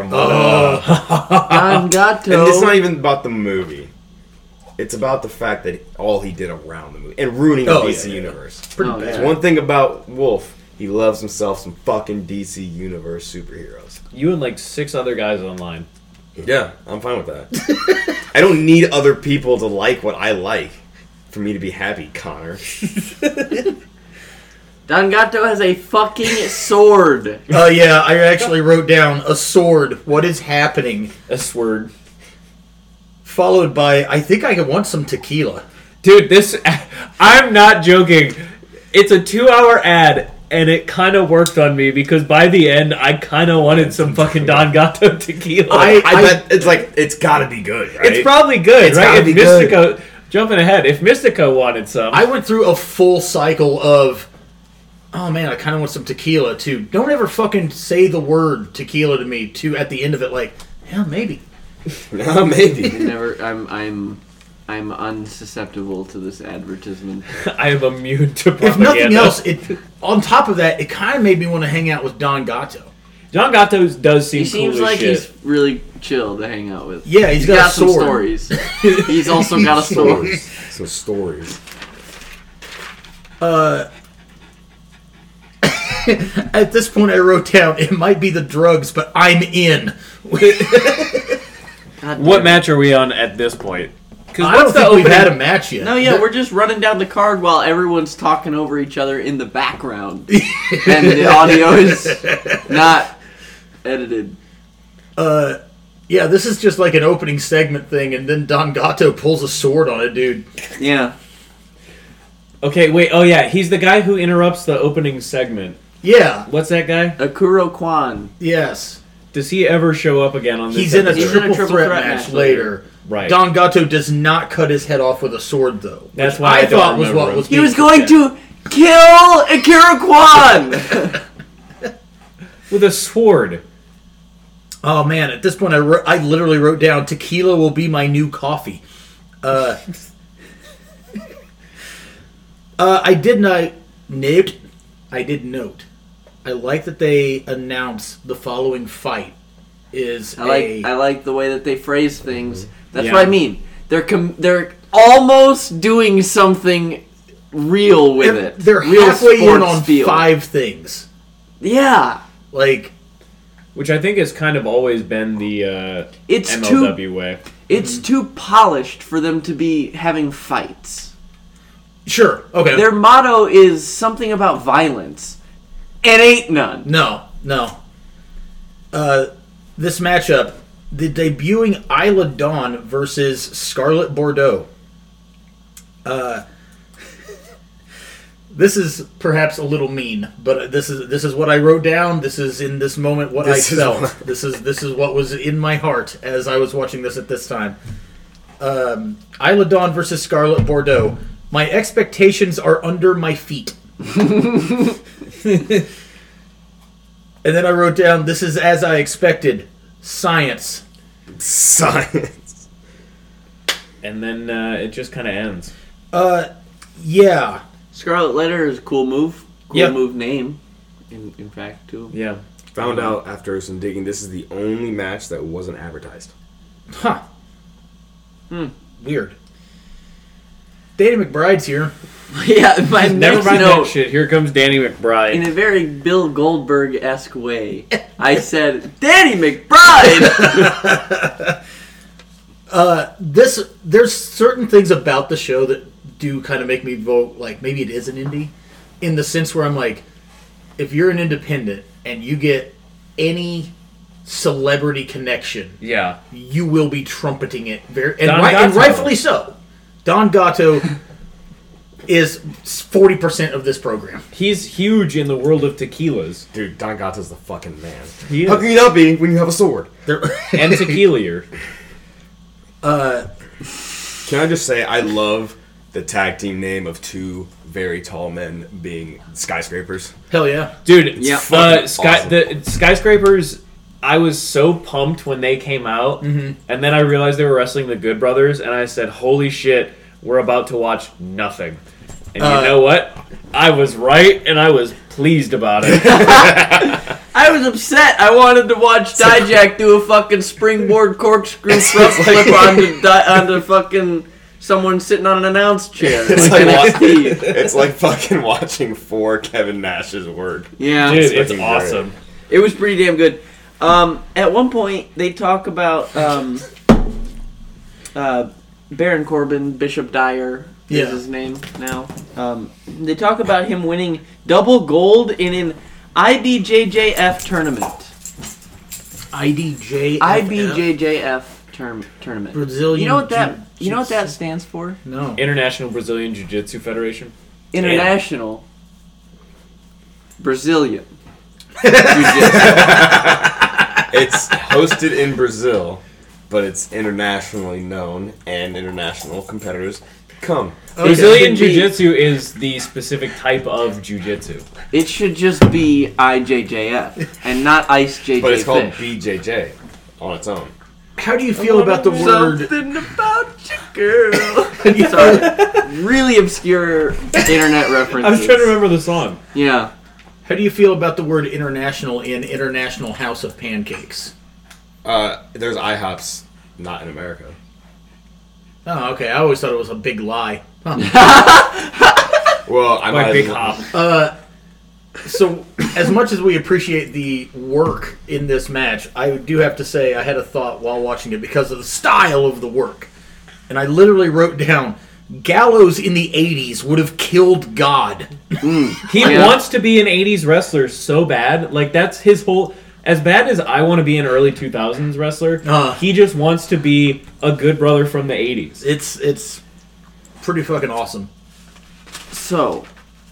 Don Gato. And it's not even about the movie. It's about the fact that all he did around the movie and ruining the Oh, DC yeah. universe. Pretty Oh, bad. yeah. There's one thing about Wolf, he loves himself some fucking DC universe superheroes. You and like 6 other guys online. Yeah, I'm fine with that. I don't need other people to like what I like for me to be happy, Connor. Don Gato has a fucking sword. Oh, yeah, I actually wrote down a sword. What is happening? A sword. Followed by, I think I want some tequila. Dude, this... I'm not joking. It's a 2-hour ad, and it kind of worked on me because by the end, I kind of wanted some fucking Don Gato tequila. I bet it's like, it's gotta be good, right? It's probably good, It's right? gotta If be good. Mystico... Jumping ahead, if Mystico wanted some... I went through a full cycle of, oh man, I kind of want some tequila too. Don't ever fucking say the word tequila to me to at the end of it like, yeah, maybe. No, maybe. I'm unsusceptible to this advertisement. I am immune to propaganda. If nothing else, it on top of that, it kind of made me want to hang out with Don Gato. Don Gato does seem He seems cool as like shit. he's really chill to hang out with. Yeah, he's got a some sword. stories. He's also got a sword. So stories. At this point, I wrote down, it might be the drugs, but I'm in. What match are we on at this point? Because I don't think we've had a match yet. No, yeah, we're just running down the card while everyone's talking over each other in the background. And the audio is not edited. Yeah, this is just like an opening segment thing, and then Don Gato pulls a sword on a dude. Yeah. Okay, wait. Oh, yeah. He's the guy who interrupts the opening segment. Yeah, What's that guy? Akuro Kwan. yes. Does he ever show up again on this He's in a episode? triple threat match later. Right. Don Gato does not cut his head off with a sword, though. That's which why I don't thought was remember what him. was He being was going projected. to kill Akira Kwan! With a sword. Oh man! At this point, I literally wrote down, "Tequila will be my new coffee." I did note. I like that they announce the following fight is I like the way that they phrase things. That's Yeah. what I mean. They're almost doing something real with it. They're real halfway in sports on feel. 5 things. Yeah. Like, Which I think has kind of always been the It's MLW way. It's too polished for them to be having fights. sure, okay. Their motto is something about violence. And ain't none. No. This matchup, the debuting Isla Dawn versus Scarlett Bordeaux. This is perhaps a little mean, but this is what I wrote down. This is in this moment what This I is felt. what- This is what was in my heart as I was watching this at this time. Isla Dawn versus Scarlett Bordeaux. My expectations are under my feet. And then I wrote down, this is as I expected. Science. Science. And then it just kind of ends. Yeah. Scarlet Letter is a cool move. Cool Yep. move name. In fact, too. Yeah. Found out after some digging, this is the only match that wasn't advertised. Huh. Weird. Danny McBride's here. Yeah, my Never next mind that note. shit. Here comes Danny McBride. In a very Bill Goldberg-esque way, I said, Danny McBride! There's certain things about the show that do kind of make me vote like maybe it is an indie, in the sense where I'm like, if you're an independent and you get any celebrity connection, Yeah. you will be trumpeting it and Don and Gatto. rightfully so. Don Gatto is 40% of this program. He's huge in the world of tequilas. Dude, Don Gato's the fucking man. He How is. can you not be when you have a sword? And tequila. Can I just say, I love the tag team name of two very tall men being skyscrapers. Hell yeah. Dude, Yeah. Fucking awesome. the Skyscrapers, I was so pumped when they came out, and then I realized they were wrestling the Good Brothers, and I said, holy shit, we're about to watch nothing. And you know what? I was right, and I was pleased about it. I was upset. I wanted to watch Dijak do a fucking springboard corkscrew front flip onto fucking someone sitting on an announce chair. It's like like NXT. It's like fucking watching 4 Kevin Nash's work. Yeah. Dude, it's fucking great. awesome. It was pretty damn good. At one point, they talk about Baron Corbin, Bishop Dyer Yeah. is his name now. They talk about him winning double gold in an IBJJF tournament. IBJJF tournament. Brazilian You know what that? Jiu-Jitsu. You know what that stands for? No. International Brazilian Jiu-Jitsu Federation. International Brazilian. It's hosted in Brazil, but it's internationally known, and international competitors come. Brazilian Should be- Jiu-Jitsu is the specific type of Jiu-Jitsu. It should just be IJJF and not Ice JJ But it's called Fish. BJJ on its own. How do you feel about the word? Something about you, girl. Sorry. Really obscure internet references. I was trying to remember the song. Yeah. How do you feel about the word international in International House of Pancakes? There's IHOPs, not in America. Oh, okay. I always thought it was a big lie. Huh. Well, I By might Big Hop. So, as much as we appreciate the work in this match, I do have to say I had a thought while watching it because of the style of the work. And I literally wrote down, Gallows in the 80s would have killed God. He wants to be an 80s wrestler so bad. Like, that's his whole... As bad as I want to be an early 2000s wrestler, he just wants to be a good brother from the 80s. It's pretty fucking awesome. So,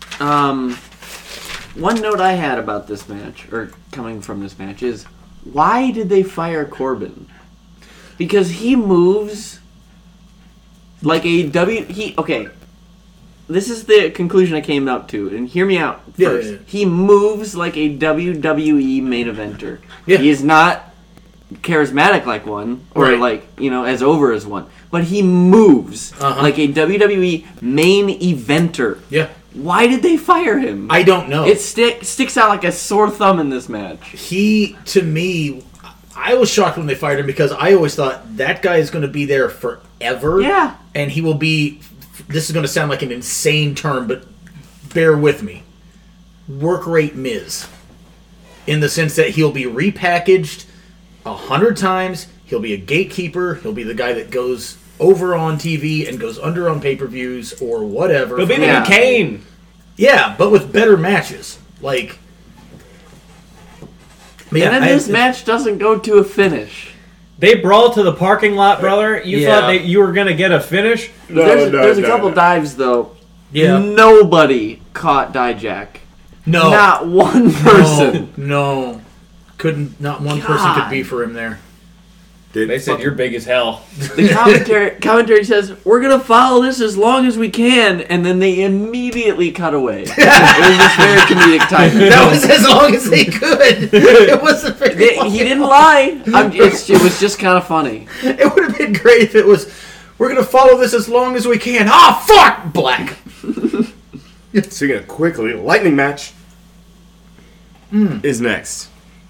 one note I had about this match, or coming from this match, is why did they fire Corbin? Because he moves like a okay, this is the conclusion I came up to, and hear me out first. Yeah. He moves like a WWE main eventer. Yeah. He is not charismatic like one, or Right. like, as over as one. But he moves like a WWE main eventer. Yeah. Why did they fire him? I don't know. It sticks out like a sore thumb in this match. He, to me, I was shocked when they fired him because I always thought that guy is going to be there forever. Yeah. And he will be, this is going to sound like an insane term, but bear with me. Work rate Miz. In the sense that he'll be repackaged 100 times. He'll be a gatekeeper. He'll be the guy that goes over on TV and goes under on pay-per-views or whatever. He'll be the Yeah. new Kane. Yeah, but with better matches. Like... And then this match doesn't go to a finish. They brawl to the parking lot, brother. You Yeah. thought that you were going to get a finish? There's a couple dives, though. Yeah. Nobody caught Dijak. No. Not one person. No. Couldn't, not one person could be for him there. They said you're big as hell. The commentary says, we're going to follow this as long as we can, and then they immediately cut away. It was just very comedic timing. That was as long as they could. It wasn't very long. He didn't lie. It was just kind of funny. It would have been great if it was, we're going to follow this as long as we can. Ah, fuck! Black. Speaking of quickly, lightning match is next.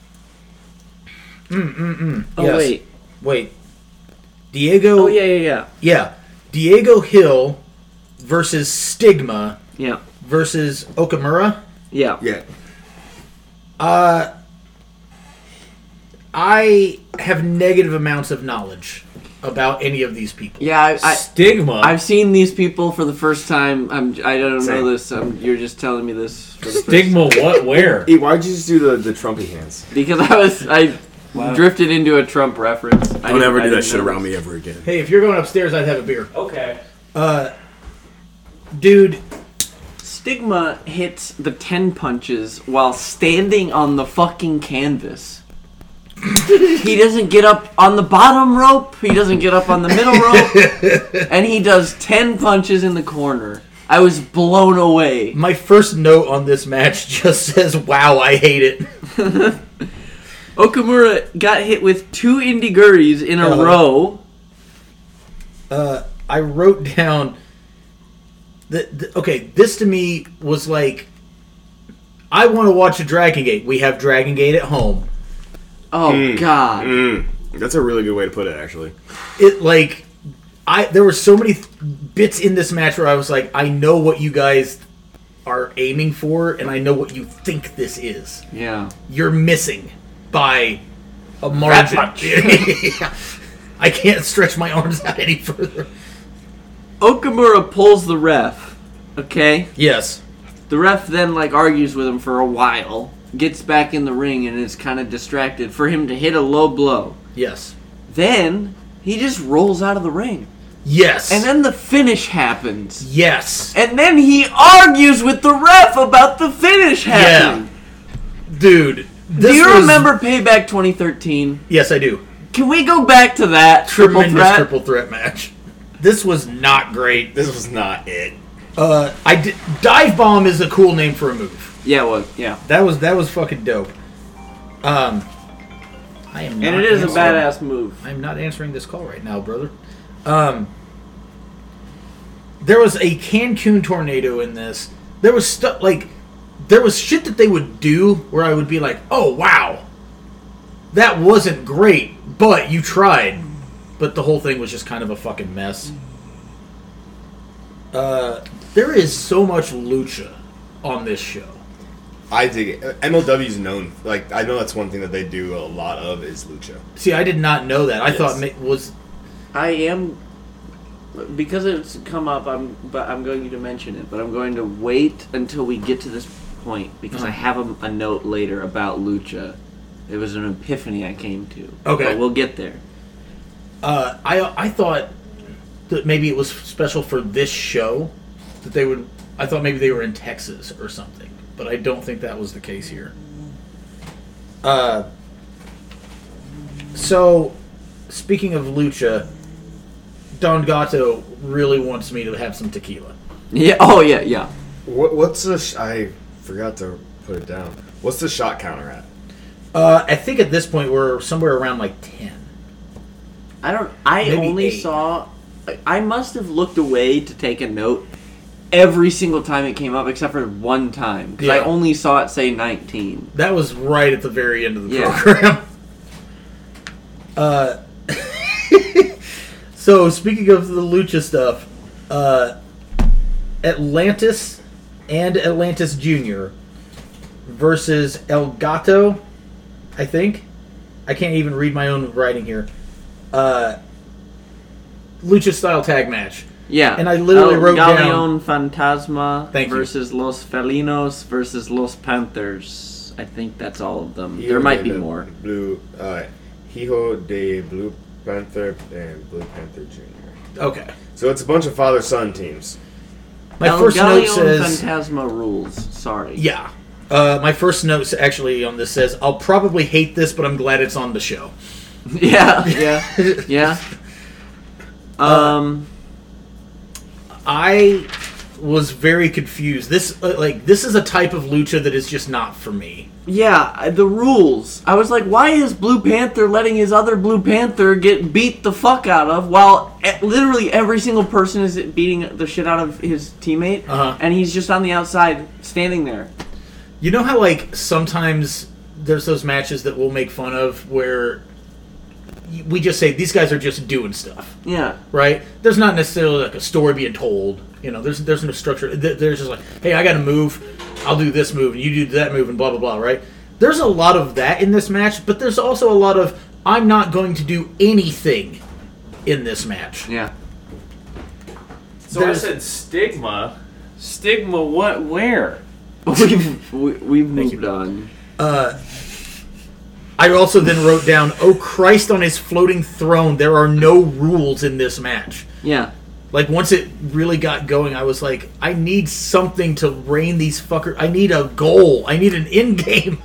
Oh, Yes. Wait. Diego... Oh, yeah. Yeah. Diego Hill versus Stigma Yeah. versus Okamura. Yeah. Yeah. I have negative amounts of knowledge about any of these people. Yeah, Stigma. I've seen these people for the first time. I don't Same. know this. You're just telling me this for the first Stigma what? Where? Hey, why'd you just do the Trumpy hands? Because I drifted into a Trump reference. Don't ever do that shit around me ever again. Hey, if you're going upstairs, I'd have a beer. Okay. Dude, Stigma hits the 10 punches while standing on the fucking canvas. He doesn't get up on the bottom rope. He doesn't get up on the middle rope. And he does 10 punches in the corner. I was blown away. my first note on this match just says, wow, I hate it. Okamura got hit with 2 indiguris in a row. I wrote down... Okay, this to me was like... I want to watch a Dragon Gate. We have Dragon Gate at home. Oh, God. That's a really good way to put it, actually. There were so many bits in this match where I was like, I know what you guys are aiming for, and I know what you think this is. Yeah. You're missing by a margin. I can't stretch my arms out any further. Okamura pulls the ref. Okay? Yes. The ref then argues with him for a while, gets back in the ring, and is kind of distracted for him to hit a low blow. Yes. Then he just rolls out of the ring. Yes. And then the finish happens. Yes. And then he argues with the ref about the finish happening. Dude. Do you remember Payback 2013? Yes, I do. Can we go back to that Tremendous triple threat match. This was not great. This was not it. Dive Bomb is a cool name for a move. Yeah, it was. Yeah. That was fucking dope. I am not And it is a answering- badass move. I'm not answering this call right now, brother. There was a Cancun tornado in this. There was stuff there was shit that they would do where I would be like, "Oh wow, that wasn't great, but you tried." But the whole thing was just kind of a fucking mess. There is so much lucha on this show. I dig it. MLW's known, like, I know that's one thing that they do a lot of is lucha. See, I did not know that. I Yes. thought it was... I am, because it's come up. I'm going to mention it, but I'm going to wait until we get to this point because I have a note later about lucha. It was an epiphany I came to. Okay. But we'll get there. I thought that maybe it was special for this show that they would. I thought maybe they were in Texas or something, but I don't think that was the case here. So, speaking of lucha, Don Gato really wants me to have some tequila. Yeah. Oh yeah. Yeah. What's the... I forgot to put it down. What's the shot counter at? I think at this point we're somewhere around like 10. I Maybe only 8. saw. I must have looked away to take a note every single time it came up, except for one time because I Yeah. only saw it say 19. That was right at the very end of the Yeah. program. So, speaking of the lucha stuff, Atlantis and Atlantis Jr. versus El Gato, I think. I can't even read my own writing here. Lucha style tag match. Yeah. And I literally wrote down- Galeon Fantasma Thank you. versus Los Felinos versus Los Panthers. I think that's all of them. Hijo There might de be the more. Hijo de Blue Panther and Blue Panther Jr. Okay. So it's a bunch of father-son teams. My El first note Galeon says... Fantasma rules. Sorry. Yeah. My first note actually on this says, I'll probably hate this, but I'm glad it's on the show. Yeah. Yeah. Yeah. I was very confused. This is a type of lucha that is just not for me. Yeah, the rules. I was like, why is Blue Panther letting his other Blue Panther get beat the fuck out of while literally every single person is beating the shit out of his teammate, and he's just on the outside standing there. You know how, like, sometimes there's those matches that we'll make fun of where we just say, these guys are just doing stuff, Yeah. right? There's not necessarily, like, a story being told. You know, there's no structure. There's just like, hey, I got to move. I'll do this move, and you do that move, and blah, blah, blah, right? There's a lot of that in this match, but there's also a lot of, I'm not going to do anything in this match. Yeah. So There's- I said stigma. Stigma what? Where? We've moved on. I also then wrote down, oh Christ on his floating throne, there are no rules in this match. Yeah. Like, once it really got going, I was like, I need something to rein these fuckers. I need a goal. I need an end game.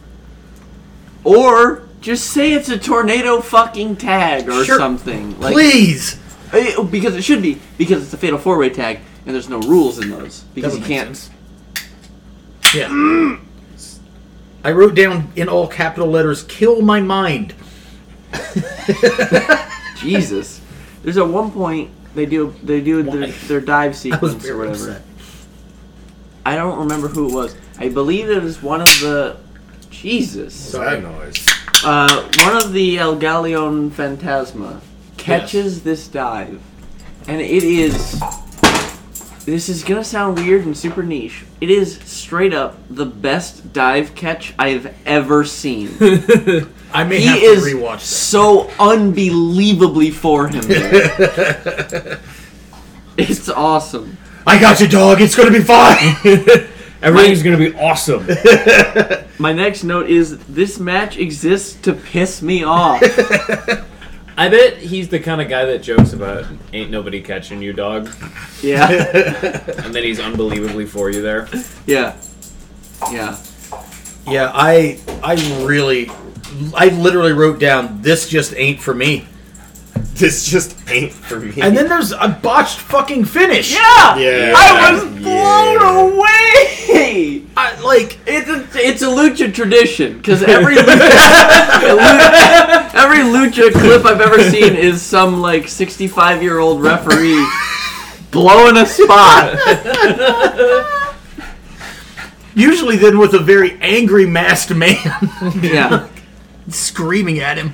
Or just say it's a tornado fucking tag or Sure. something. Like, Please. because it should be, because it's a fatal four-way tag, and there's no rules in those. Because That you would make can't. sense. Yeah. I wrote down in all capital letters, kill my mind. Jesus. There's at one point they do Why? their dive I was sequence or very whatever. upset. I don't remember who it was. I believe it was one of the Jesus. What's that noise? One of the El Galeon Fantasma catches this dive, and it is. This is gonna sound weird and super niche. It is straight up the best dive catch I've ever seen. I may He have to is rewatch that. so unbelievably for him there. It's awesome. I got you, dog. It's going to be fine. Everything's gonna be awesome. My next note is this match exists to piss me off. I bet he's the kind of guy that jokes about ain't nobody catching you, dog, Yeah. and then he's unbelievably for you there. Yeah. Yeah. Yeah, I literally wrote down, this just ain't for me. This just ain't for me. And then there's a botched fucking finish. Yeah! Yeah. I was blown away! It's a lucha tradition, because every lucha clip I've ever seen is some, 65-year-old referee blowing a spot. Usually then with a very angry masked man Yeah. screaming at him.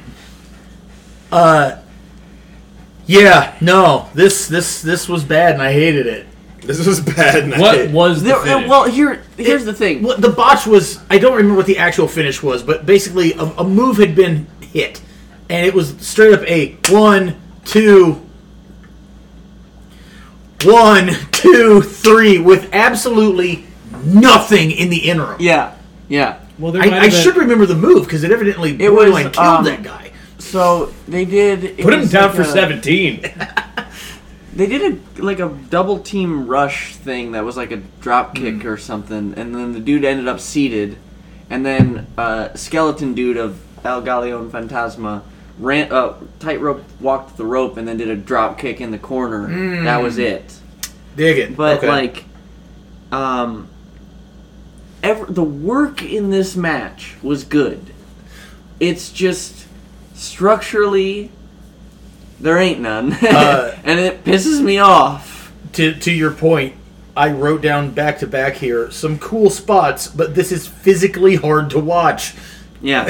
Yeah, no, this was bad and I hated it. This was bad. And What was the finish? Well, here's the thing. Well, the botch was, I don't remember what the actual finish was, but basically a move had been hit. And it was straight up a 1, 2, 1, 2, 3 with absolutely nothing in the interim. Yeah. Well, there might I have been- should remember the move because it evidently It was, borderline killed that guy. So they did. it Put him was down like for a- 17. They did a double team rush thing that was like a drop kick or something, and then the dude ended up seated, and then skeleton dude of El Galeon Fantasma ran tightrope walked the rope and then did a drop kick in the corner. That was it. Dig it. But Okay. the work in this match was good. It's just structurally there ain't none, and it pisses me off. To your point, I wrote down back to back here some cool spots, but this is physically hard to watch. Yeah,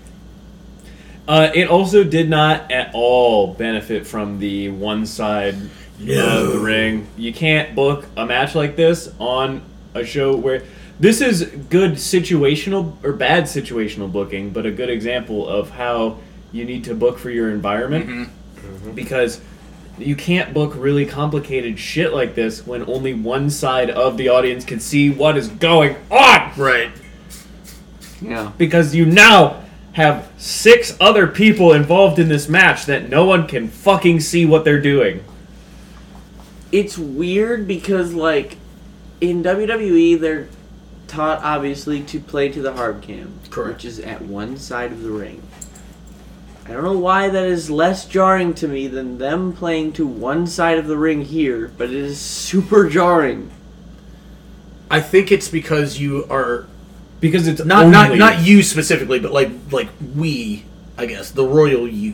It also did not at all benefit from the one side No. of the ring. You can't book a match like this on a show where this is good situational or bad situational booking, but a good example of how you need to book for your environment because you can't book really complicated shit like this when only one side of the audience can see what is going on. Right. yeah. Because you now have 6 other people involved in this match that no one can fucking see what they're doing. It's weird because, like, in WWE, they're taught, obviously, to play to the hard cam. Correct. Which is at one side of the ring. I don't know why that is less jarring to me than them playing to one side of the ring here, but it is super jarring. I think it's because you are Because it's not you specifically, but like we, I guess, the royal you.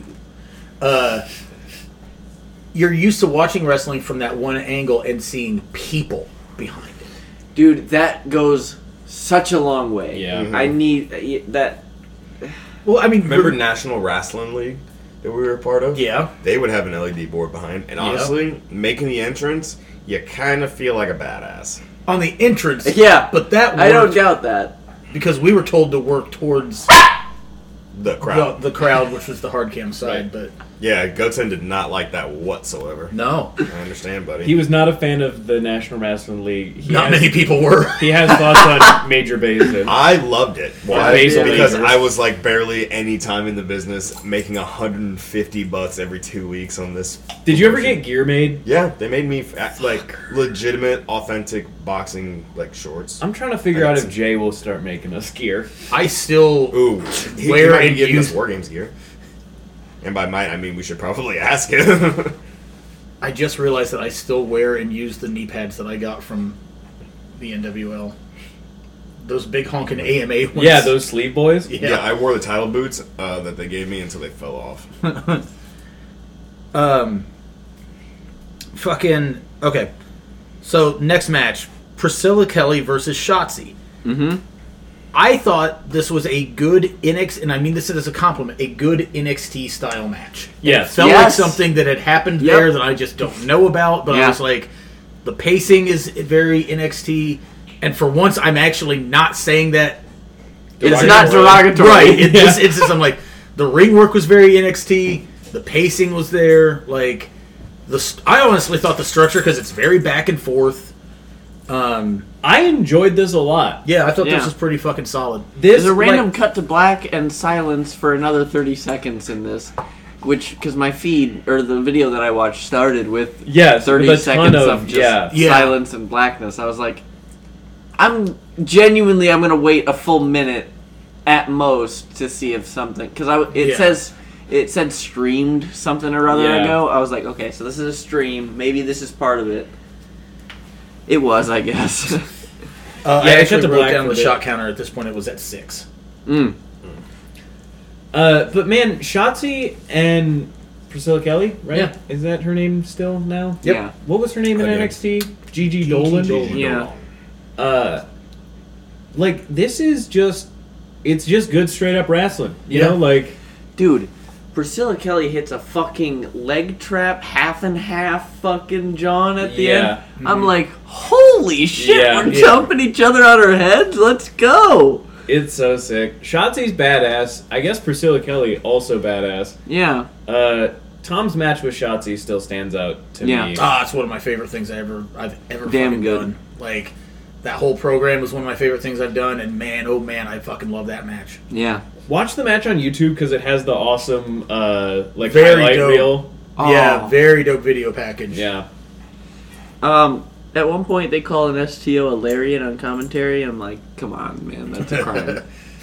You're used to watching wrestling from that one angle and seeing people behind it. Dude, that goes such a long way. Yeah. I need that. Well, I mean, Remember National Wrestling League that we were a part of? Yeah. They would have an LED board behind. And honestly, making the entrance, you kind of feel like a badass. on the entrance. Yeah. But that I don't worked doubt that. because we were told to work towards The crowd. the crowd, which was the hard cam side. But Yeah, Goten did not like that whatsoever. no, I understand, buddy. He was not a fan of the National Wrestling League. not many people were. He has thoughts on Major Basin. I loved it. Why? basically Because just- I was like barely any time in the business, making $150 every 2 weeks on this. Did you ever get gear made? Yeah, they made me like legitimate, authentic boxing like shorts. I'm trying to figure out if Jay will start making us gear. I still Ooh, he Where might and give use- us War Games gear. And by might, I mean we should probably ask him. I just realized that I still wear and use the knee pads that I got from the NWL. Those big honking AMA ones. Yeah, those sleeve boys. Yeah. Yeah, I wore the title boots that they gave me until they fell off. Fucking okay. So next match, Priscilla Kelly versus Shotzi. Mm-hmm. I thought this was a good NXT, and I mean this as a compliment, a good NXT style match. Yes. It felt Yes. like something that had happened Yep. there that I just don't know about, but I Yeah. was like, the pacing is very NXT, and for once I'm actually not saying that. It's not derogatory. Right. It's just, I'm like, the ring work was very NXT, the pacing was there, like, I honestly thought the structure, because it's very back and forth. I enjoyed this a lot. Yeah, I thought Yeah. this was pretty fucking solid. This There's a random like, cut to black and silence for another 30 seconds in this, which because my feed or the video that I watched started with Yes, 30 with a seconds ton of just Yeah. silence and blackness. I was like, I'm gonna wait a full minute at most to see if something because it said streamed something or other Yeah. ago. I was like, okay, so this is a stream. Maybe this is part of it. It was, I guess. I Yeah, it actually cut to wrote black down for the a bit. shot counter. At this point, it was at 6. But man, Shotzi and Priscilla Kelly, right? Yeah. Is that her name still now? Yep. Yeah. What was her name in Okay. NXT? Gigi Dolan. Yeah. Like this is just, it's just good straight up wrestling. You Yeah. know, like Dude, Priscilla Kelly hits a fucking leg trap, half and half fucking John at the Yeah. end. I'm like, holy shit, Yeah. we're Yeah. jumping each other on our heads. Let's go. It's so sick. Shotzi's badass. I guess Priscilla Kelly also badass. Yeah. Tom's match with Shotzi still stands out to Yeah. me. It's one of my favorite things I've ever Damn fucking good. done. Like, that whole program was one of my favorite things I've done, and man, oh man, I fucking love that match. Yeah. Watch the match on YouTube because it has the awesome like Very highlight dope. reel. Yeah, Oh. very dope video package. Yeah. At one point, they call an STO a lariat on commentary. I'm like, come on, man, that's a crime.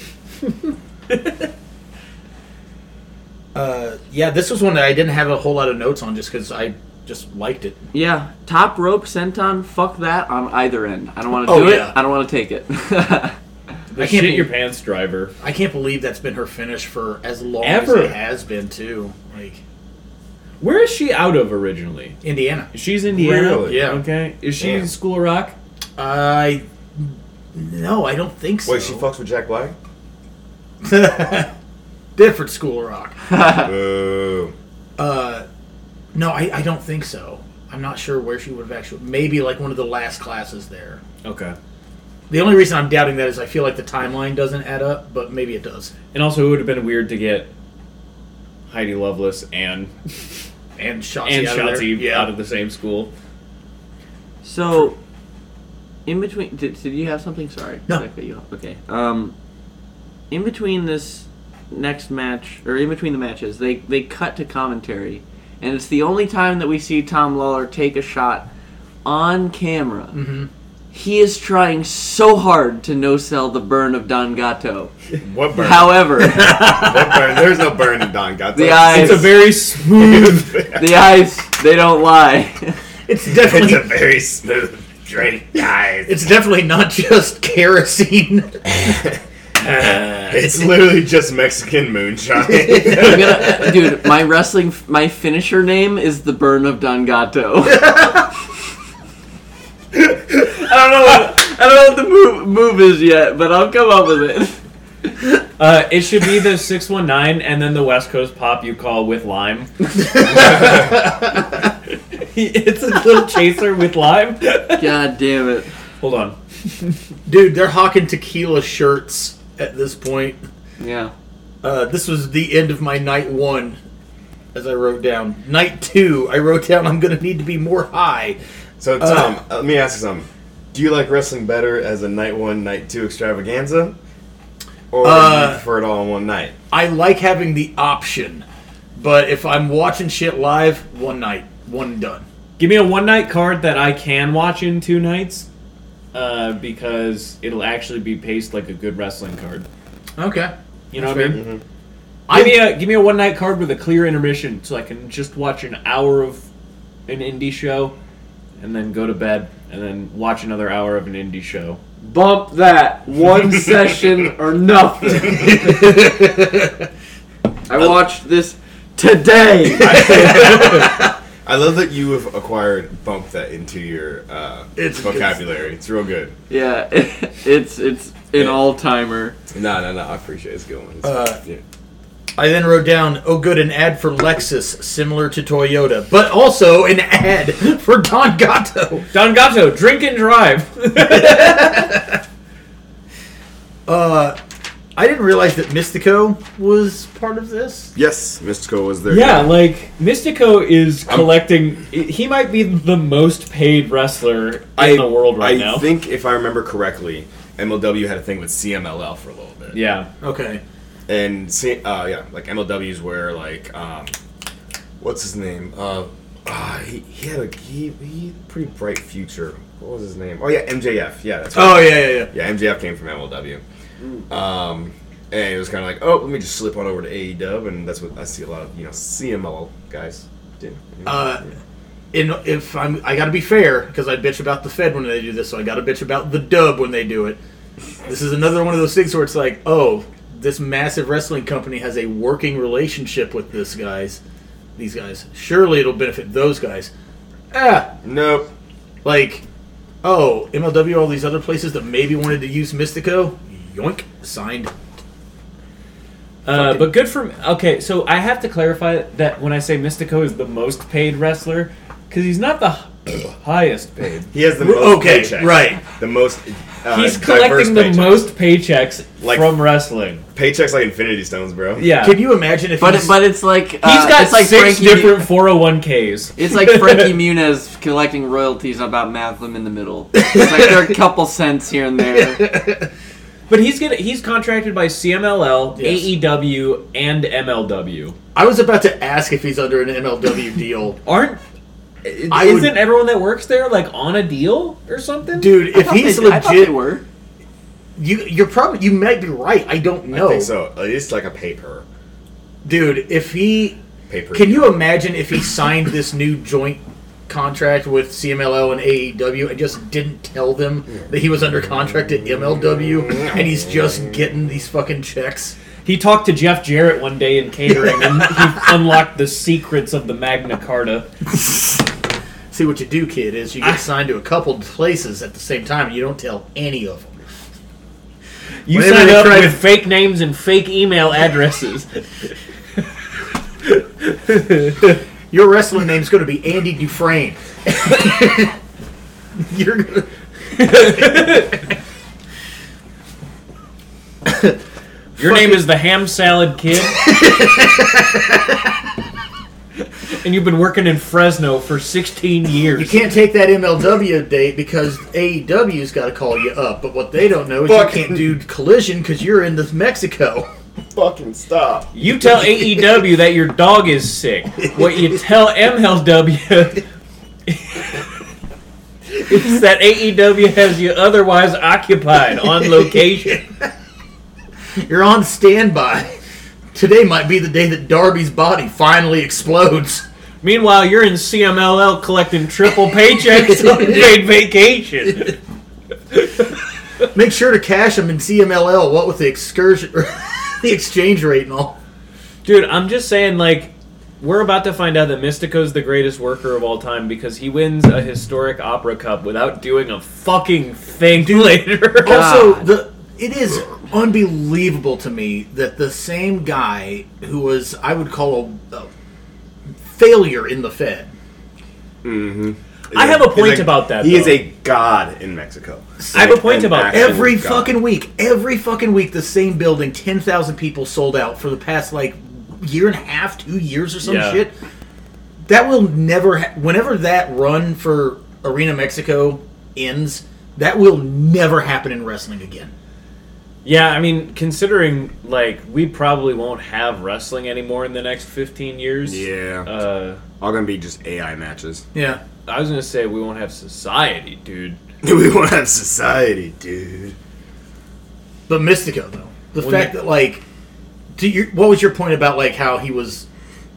Yeah, this was one that I didn't have a whole lot of notes on just because I just liked it. Yeah, top rope senton, fuck that on either end. I don't want to Oh, do yeah. it. I don't want to take it. The I can't shit believe- your pants driver. I can't believe that's been her finish for as long Ever. as it has been, too. Like, Where is she out of originally? Indiana. She's Indiana. Really? Yeah. Okay. Is she Yeah. School of Rock? No, I don't think so. Wait, she fucks with Jack Black? Different School of Rock. Boo. No, I don't think so. I'm not sure where she would have actually... Maybe, like, one of the last classes there. Okay. The only reason I'm doubting that is I feel like the timeline doesn't add up, but maybe it does. And also, it would have been weird to get Heidi Lovelace and Shotzi out of there. Shotzi Yeah. out of the same school. So, in between, did you have something? Sorry. No. Did I cut you off? Okay. In between this next match, or in between the matches, they cut to commentary, and it's the only time that we see Tom Lawler take a shot on camera. Mm-hmm. He is trying so hard to no-sell the burn of Don Gatto. What burn? However, What burn? There's no burn in Don Gato. The eyes- It's a very smooth. the eyes, they don't lie. It's It's definitely... a very smooth drink, guys. It's definitely not just kerosene. It's literally just Mexican moonshine. Dude, my finisher name is the burn of Don Gatto. I don't know what the move is yet, but I'll come up with it. It should be the 619 and then the West Coast pop you call with lime. It's a little chaser with lime. God damn it. Hold on. Dude, they're hawking tequila shirts at this point. Yeah. This was the end of my night 1, as I wrote down. Night 2, I wrote down I'm going to need to be more high. So, Tom, let me ask you something. Do you like wrestling better as a night 1, night 2 extravaganza? Or do you prefer it all in one night? I like having the option, but if I'm watching shit live, one night, one and done. Give me a one night card that I can watch in 2 nights. Because it'll actually be paced like a good wrestling card. Okay. You know That's what I fair. mean? Give me a one night card with a clear intermission so I can just watch an hour of an indie show and then go to bed and then watch another hour of an indie show. Bump that. One session or nothing. I watched this today. I love that you have bumped that into your It's- vocabulary. It's real good. Yeah, it's an all-timer. No, I appreciate it. It's a good one. Yeah. I then wrote down, oh good, an ad for Lexus, similar to Toyota, but also an ad for Don Gatto. Don Gatto, drink and drive. I didn't realize that Mystico was part of this. Yes, Mystico was there. Yeah, like Mystico is collecting. He might be the most paid wrestler in the world right now. I think, if I remember correctly, MLW had a thing with CMLL for a little bit. Yeah, Okay. And like MLW's where like what's his name? He had a pretty bright future. What was his name? Oh yeah, MJF. Yeah, that's right. Oh, yeah. Yeah, MJF came from MLW. And it was kind of like, oh, let me just slip on over to AEW, and that's what I see a lot of, CMLL guys do. I gotta be fair, because I bitch about the Fed when they do this, so I gotta bitch about the dub when they do it. This is another one of those things where it's like, oh, this massive wrestling company has a working relationship with these guys. Surely it'll benefit those guys. Nope. Like, oh, MLW, all these other places that maybe wanted to use Mystico, yoink, signed. But good for okay. So I have to clarify that when I say Mystico is the most paid wrestler, because he's not the highest paid. He has the most paychecks. Right. The most. He's diverse collecting the paychecks. most paychecks Like- from wrestling. Paychecks like Infinity Stones, bro. Yeah, Can you imagine if But he's... it's like he's got it's like 6 Frankie different 401ks. It's like Frankie Muniz collecting royalties about Macklem in the middle. It's like there are a couple cents here and there. But he's contracted by CMLL, Yes. AEW, and MLW. I was about to ask if he's under an MLW deal. Isn't everyone that works there like on a deal or something? Dude, if he's I thought they legit... were. You might be right. I don't know. I think so. At least like a paper. Dude, if he... Paper. Can you imagine if he signed this new joint contract with CMLL and AEW and just didn't tell them that he was under contract at MLW and he's just getting these fucking checks? He talked to Jeff Jarrett one day in catering and he unlocked the secrets of the Magna Carta. See, what you do, kid, is you get signed to a couple places at the same time and you don't tell any of them. You Whenever signed they up try with to- fake fake names and fake email addresses. Your wrestling name's going to be Andy Dufresne. You're gonna... Your name is the Ham Salad Kid. And you've been working in Fresno for 16 years. You can't take that MLW date because AEW's got to call you up. But what they don't know is Fuck. you can't do Collision because you're in Mexico. Fucking stop. You tell AEW that your dog is sick. What you tell MLW is that AEW has you otherwise occupied on location. You're on standby. Today might be the day that Darby's body finally explodes. Meanwhile, you're in CMLL collecting triple paychecks on paid vacation. Make sure to cash them in CMLL. What with the excursion, the exchange rate and all. Dude, I'm just saying, like, we're about to find out that Mystico's the greatest worker of all time because he wins a historic Opera Cup without doing a fucking thing later. Also, it is unbelievable to me that the same guy who was, I would call a failure in the Fed. I have a point about that, He is though. a god in Mexico. I have a point An about actual Every god. fucking week, the same building, 10,000 people sold out for the past, like, year and a half, 2 years or some Yeah. shit. That will never, whenever that run for Arena Mexico ends, that will never happen in wrestling again. Yeah, I mean, considering, like, we probably won't have wrestling anymore in the next 15 years. Yeah. All gonna be just AI matches. Yeah. I was going to say we won't have society, dude. We won't have society, dude. But Mystico, though. The When fact that, like, what was your point about, like, how he was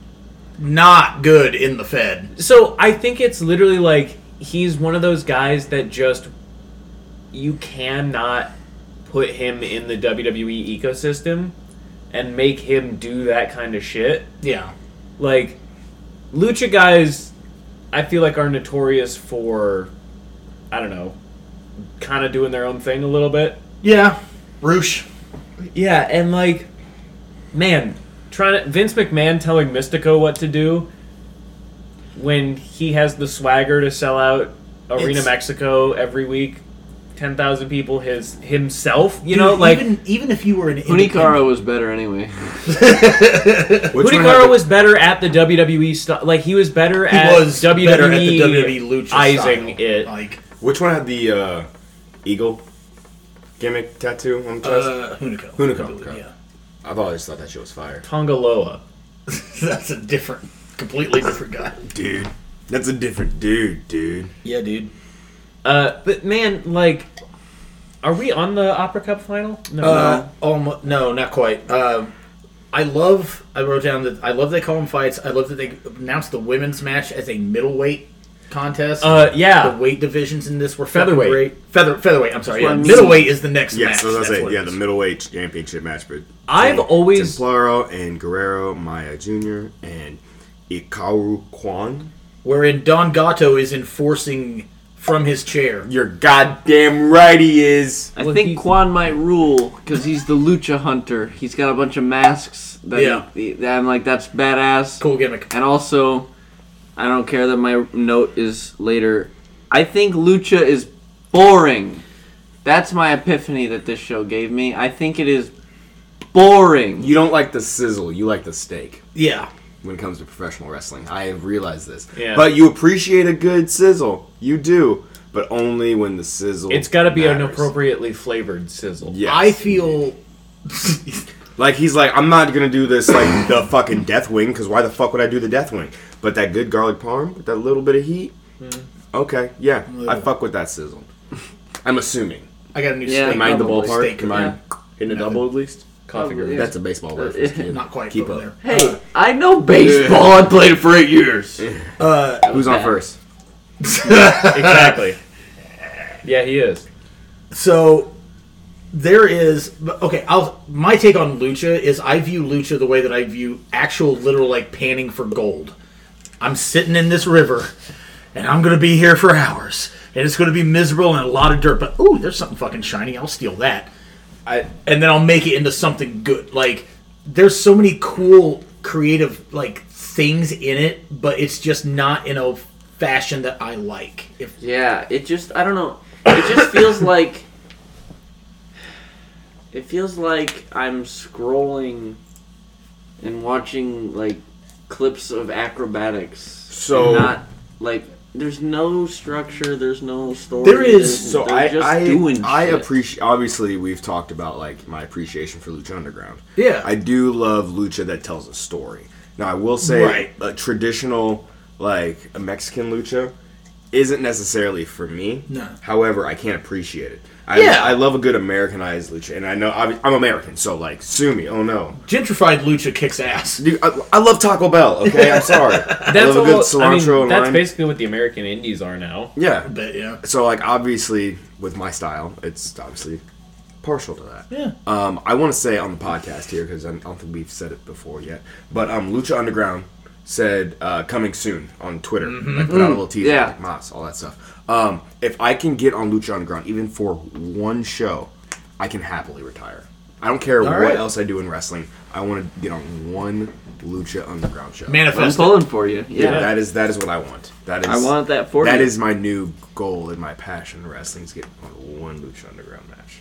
not good in the Fed? So I think it's literally like he's one of those guys that just you cannot put him in the WWE ecosystem and make him do that kind of shit. Yeah. Like lucha guys, I feel like are notorious for, I don't know, kind of doing their own thing a little bit. Yeah. Roosh. Yeah, and like, man, Vince McMahon telling Mystico what to do when he has the swagger to sell out Arena It's- Mexico every week, 10,000 people himself, you Dude, know, like even if you were an Hunikara was better anyway. Hunikara was better at the WWE stuff. Like he was better he at was WWE, better at the WWE lucha izing style. it. Like Which one had the eagle gimmick tattoo on the chest? Hunico. Hunico, I believe, okay. Yeah. I've always thought that shit was fire. Tongaloa. That's a completely different guy. Dude. That's a different dude. Yeah, dude. But man, like, are we on the Opera Cup final? No. No, not quite. I wrote down that I love they call them fights. I love that they announced the women's match as a middleweight contest. Yeah. The weight divisions in this were Featherweight. fucking great. Featherweight, I'm sorry. That's Yeah, what I mean. middleweight is the next Yes, match. I was That's gonna what say, it the is. middleweight championship match, but I've always- Templaro and Guerrero, Maya Jr. and Ikaru Kwan. Wherein Don Gatto is enforcing from his chair. You're goddamn right he is. I think Quan might rule because he's the lucha hunter. He's got a bunch of masks. That I'm like, that's badass. Cool gimmick. And also, I don't care that my note is later. I think lucha is boring. That's my epiphany that this show gave me. I think it is boring. You don't like the sizzle. You like the steak. Yeah. When it comes to professional wrestling, I have realized this. Yeah. But you appreciate a good sizzle. You do. But only when the sizzle It's got to be an matters. appropriately flavored sizzle. Yes. I feel... Like, he's like, I'm not going to do this, like, the fucking death wing, because why the fuck would I do the death wing? But that good garlic parm, with that little bit of heat, okay, yeah, I fuck with that sizzle. I'm assuming. I got a new Yeah, steak. Am I in the probably. ballpark? Steak. Am I Yeah. hitting a double at least? Coffee Probably. gravy. That's a baseball reference, kid. Not quite Keep over up. there. Hey, I know baseball. I played it for 8 years. Who's on bad. first? Exactly. Yeah, he is. So there is my take on lucha is I view lucha the way that I view actual literal like panning for gold. I'm sitting in this river and I'm gonna be here for hours and it's gonna be miserable and a lot of dirt, but ooh, there's something fucking shiny, I'll steal that. And then I'll make it into something good. Like there's so many cool creative like things in it, but it's just not in a fashion that I like. Yeah, it just, I don't know. It just feels like... It feels like I'm scrolling and watching, like, clips of acrobatics. So- And not, like, there's no structure, there's no story. There is. So they're just doing I shit. appreciate. Obviously, we've talked about like my appreciation for Lucha Underground. Yeah. I do love lucha that tells a story. Now, I will say, Right. a traditional like a Mexican lucha isn't necessarily for me. No. However, I can't appreciate it. Yeah. I love a good Americanized lucha, and I know I'm American, so like sue me. Oh no. Gentrified lucha kicks ass. Dude, I love Taco Bell. Okay, I'm sorry. I That's love a good cilantro and that's lime. basically what the American indies are now. Yeah. But yeah. So like obviously with my style, it's obviously partial to that. Yeah. I want to say on the podcast here because I don't think we've said it before yet, but Lucha Underground said coming soon on Twitter. Like put out a little teaser, Yeah. like Mas, all that stuff. If I can get on Lucha Underground even for one show, I can happily retire. I don't care what right. else I do in wrestling. I want to get on one Lucha Underground show. I'm Manifest. pulling for you. Yeah, Yeah. that is what I want. That is I want that for you. that is my new goal and my passion in wrestling is get on one Lucha Underground match.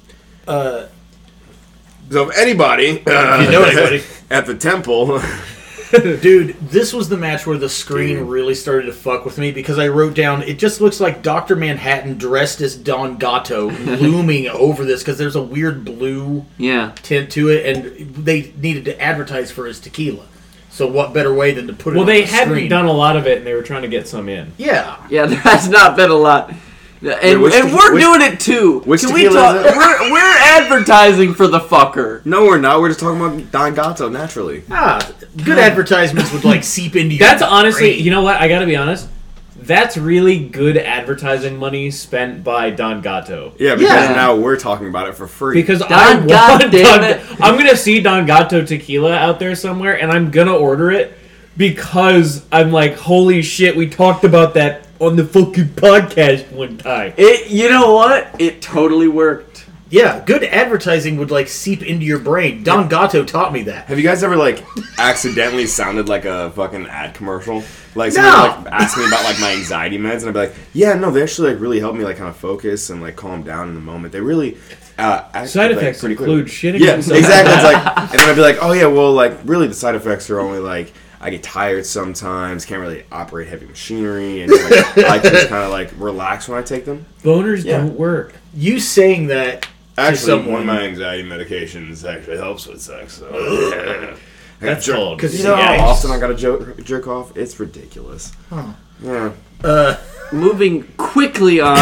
So if anybody, you know anybody. at the temple, Dude, this was the match where the screen really started to fuck with me because I wrote down, it just looks like Dr. Manhattan dressed as Don Gatto looming over this because there's a weird blue Yeah. tint to it and they needed to advertise for his tequila. So what better way than to put it Well, on they the hadn't screen? done a lot of it, and they were trying to get some in. Yeah. Yeah, there has not been a lot. And, which and te- we're which- doing it too. which Can we tequila talk? is it? We're advertising for the fucker. no, we're not. We're just talking about Don Gatto naturally. Good advertisements would like seep into your That's honestly, brain. you know what? I gotta be honest. That's really good advertising money spent by Don Gatto. Yeah, because Yeah. now we're talking about it for free. Because Don, I want goddamn it. I'm gonna see Don Gatto tequila out there somewhere, and I'm gonna order it because I'm like, holy shit, we talked about that on the fucking podcast one time. You know what? It totally worked. Yeah, good advertising would like seep into your brain. Don Gatto taught me that. have you guys ever like accidentally sounded like a fucking ad commercial? Like No. someone like asked me about like my anxiety meds, and I'd be like, "Yeah, no, they actually like really help me like kind of focus and like calm down in the moment. They really act, Side like, effects pretty include quickly." shitting Yeah, yourself. exactly. It's like, and then I'd be like, "Oh yeah, well, like really, the side effects are only like I get tired sometimes, can't really operate heavy machinery, and like, I just kind of like relax when I take them." Boners Yeah. don't work. You saying that Actually, someone- one of my anxiety medications actually helps with sex. So. That's called. because You know how Yikes. often I gotta jerk off? It's ridiculous. Yeah. Moving quickly on.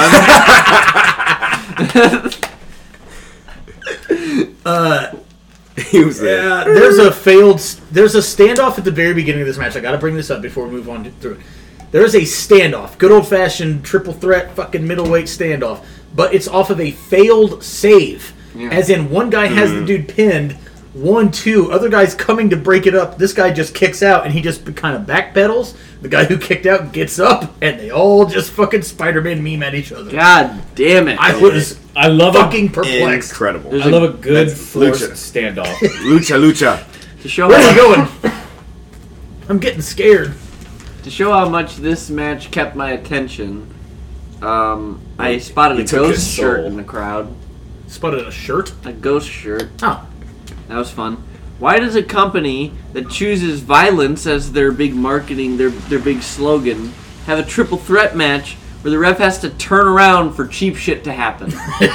He was there. Yeah, there's a standoff at the very beginning of this match. I gotta bring this up before we move on through it. There's a standoff, good old fashioned triple threat fucking middleweight standoff, but it's off of a failed save. Yeah. As in, one guy has the dude pinned, 1, 2, other guys coming to break it up. This guy just kicks out, and he just kind of backpedals. The guy who kicked out gets up, and they all just fucking Spider-Man meme at each other. God damn it! I was I love fucking perplexed. Incredible. I love a good That's forced lucha. standoff. Lucha. to show Where are how, you going? I'm getting scared. to show how much this match kept my attention, I spotted He a took ghost his shirt soul. in the crowd. Spotted a shirt. A ghost shirt. Oh, That was fun. Why does a company that chooses violence as their big marketing, their big slogan, have a triple threat match where the ref has to turn around for cheap shit to happen?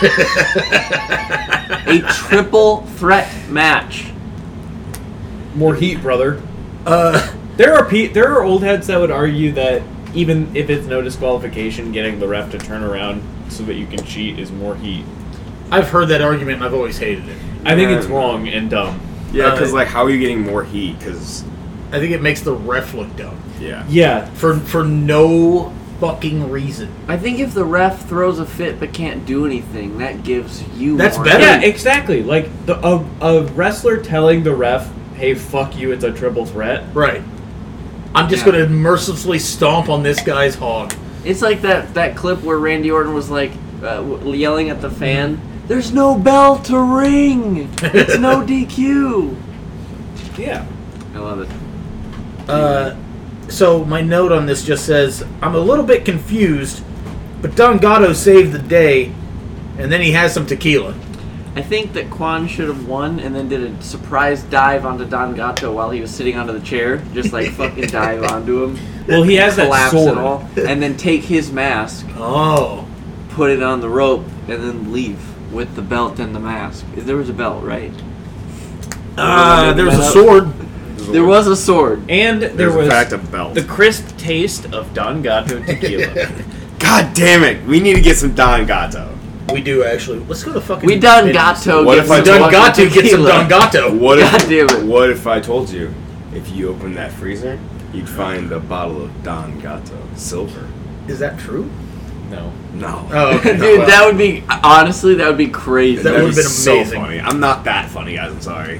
A triple threat match. More heat, brother. There are old heads that would argue that even if it's no disqualification, getting the ref to turn around so that you can cheat is more heat. I've heard that argument, and I've always hated it. I think it's wrong and dumb. Yeah, because like, how are you getting more heat? Because I think it makes the ref look dumb yeah, Yeah, for no fucking reason. I think if the ref throws a fit but can't do anything, that gives you That's more. better. yeah, exactly. Like a wrestler telling the ref, "Hey, fuck you, it's a triple threat." Right. I'm just Yeah. going to mercilessly stomp on this guy's hog. It's like that clip where Randy Orton was like yelling at the fan, "There's no bell to ring. It's no DQ." Yeah. I love it. So my note on this just says, I'm a little bit confused, but Don Gatto saved the day, and then he has some tequila. I think that Quan should have won and then did a surprise dive onto Don Gatto while he was sitting onto the chair. Just like fucking dive onto him. Well, he has that Collapse sword. it all. And then take his mask, Oh. put it on the rope, and then leave with the belt and the mask. There was a belt, right? There was a sword. There was a sword. And there there's was in fact a belt. the crisp taste of Don Gatto tequila. God damn it! We need to get some Don Gatto. We do, actually. Let's go to fucking... We done Vinny's. Gatto. What get if I some Don fucking Gatto get some tequila. Don Gatto. What God if? damn it. What if I told you, if you open that freezer, you'd find a bottle of Don Gatto silver? Is that true? No. No. Oh, okay. Dude, Well, that would be, honestly, that would be crazy. That That'd would've be been so amazing. funny. I'm not that funny, guys. I'm sorry.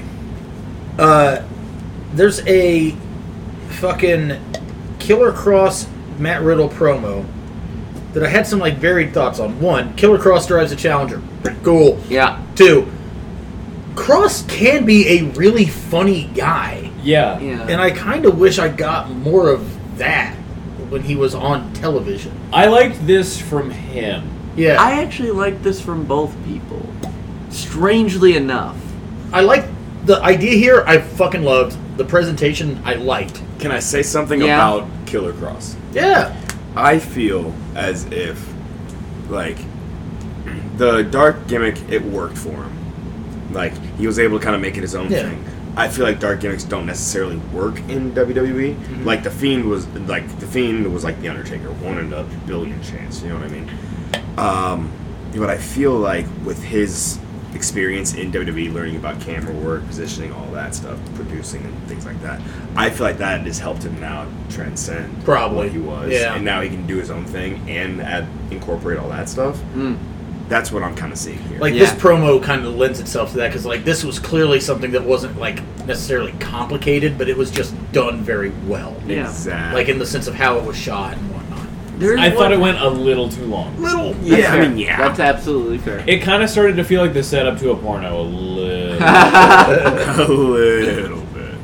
There's a fucking Killer Cross Matt Riddle promo that I had some like varied thoughts on. One, Killer Cross drives a Challenger. Pretty cool. Yeah. Two, Cross can be a really funny guy, Yeah. Yeah. and I kind of wish I got more of that when he was on television. I liked this from him. Yeah, I actually like this from both people. Strangely enough. I like the idea here. I fucking loved the presentation. I liked. Can I say something Yeah. about Killer Cross? Yeah, I feel as if, like, the dark gimmick, it worked for him. Like, he was able to kind of make it his own Yeah. thing. I feel like dark gimmicks don't necessarily work in WWE. Mm-hmm. Like, the Fiend was like the Undertaker, 1 in a billion chance. You know what I mean? But I feel like with his experience in WWE, learning about camera work, positioning, all that stuff, producing and things like that, I feel like that has helped him now transcend Probably. what he was, Yeah. and now he can do his own thing and incorporate all that stuff. That's what I'm kind of seeing here. like Yeah. this promo kind of lends itself to that because like this was clearly something that wasn't like necessarily complicated, but it was just done very well. Yeah. exactly. Like in the sense of how it was shot and whatnot. There's I thought one- it went a little too long. Little. yeah, I fair. mean, yeah, That's absolutely fair. It kind of started to feel like the setup to a porno a little. a little bit.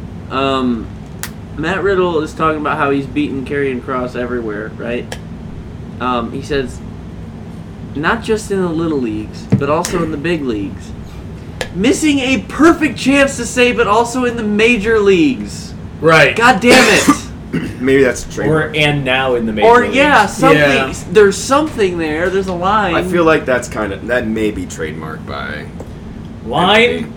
Matt Riddle is talking about how he's beaten Karrion Kross everywhere, right? He says, not just in the little leagues, but also in the big leagues. Missing a perfect chance to say, but also in the major leagues. Right. God damn it. Maybe that's a trademark. and now in the major Or leagues. yeah, something. Yeah. There's something there. There's a line. I feel like that may be trademarked by Line?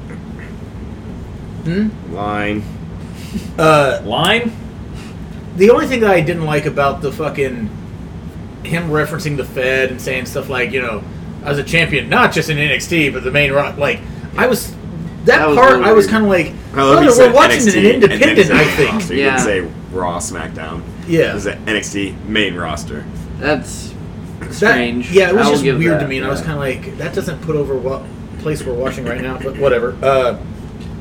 line. Line? The only thing that I didn't like about the fucking him referencing the Fed and saying stuff like, you know, I was a champion not just in NXT but the main rock. Like I was that was part. really I was weird. kind of like, I love brother, you said we're watching NXT an and then independent. said I main think. roster. You Yeah. didn't say Raw, SmackDown. Yeah. It was an NXT main roster. That's That- strange. yeah, it was I will just give weird that, to me, and I was yeah. kind of like, that doesn't put over what place we're watching right now. But whatever.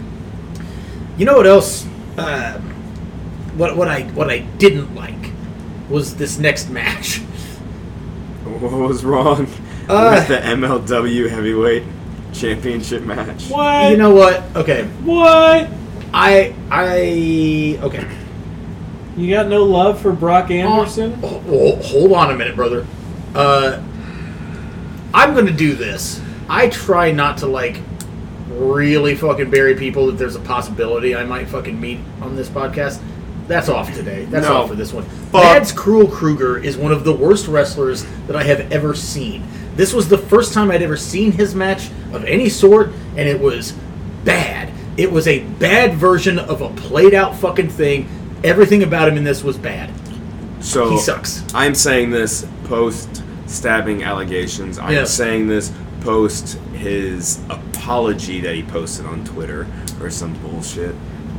You know what else? What I didn't like was this next match. What was wrong with the MLW Heavyweight Championship match? What? You know what? Okay. What? Okay. You got no love for Brock Anderson? Hold on a minute, brother. I'm gonna do this. I try not to really fucking bury people if there's a possibility I might fucking meet on this podcast. That's off today. That's No. off for this one. Mads Cruel Kruger is one of the worst wrestlers that I have ever seen. This was the first time I'd ever seen his match of any sort, and it was bad. It was a bad version of a played out fucking thing. Everything about him in this was bad. So He sucks. I'm saying this post stabbing allegations. I'm Yeah. saying this post his apology that he posted on Twitter or some bullshit.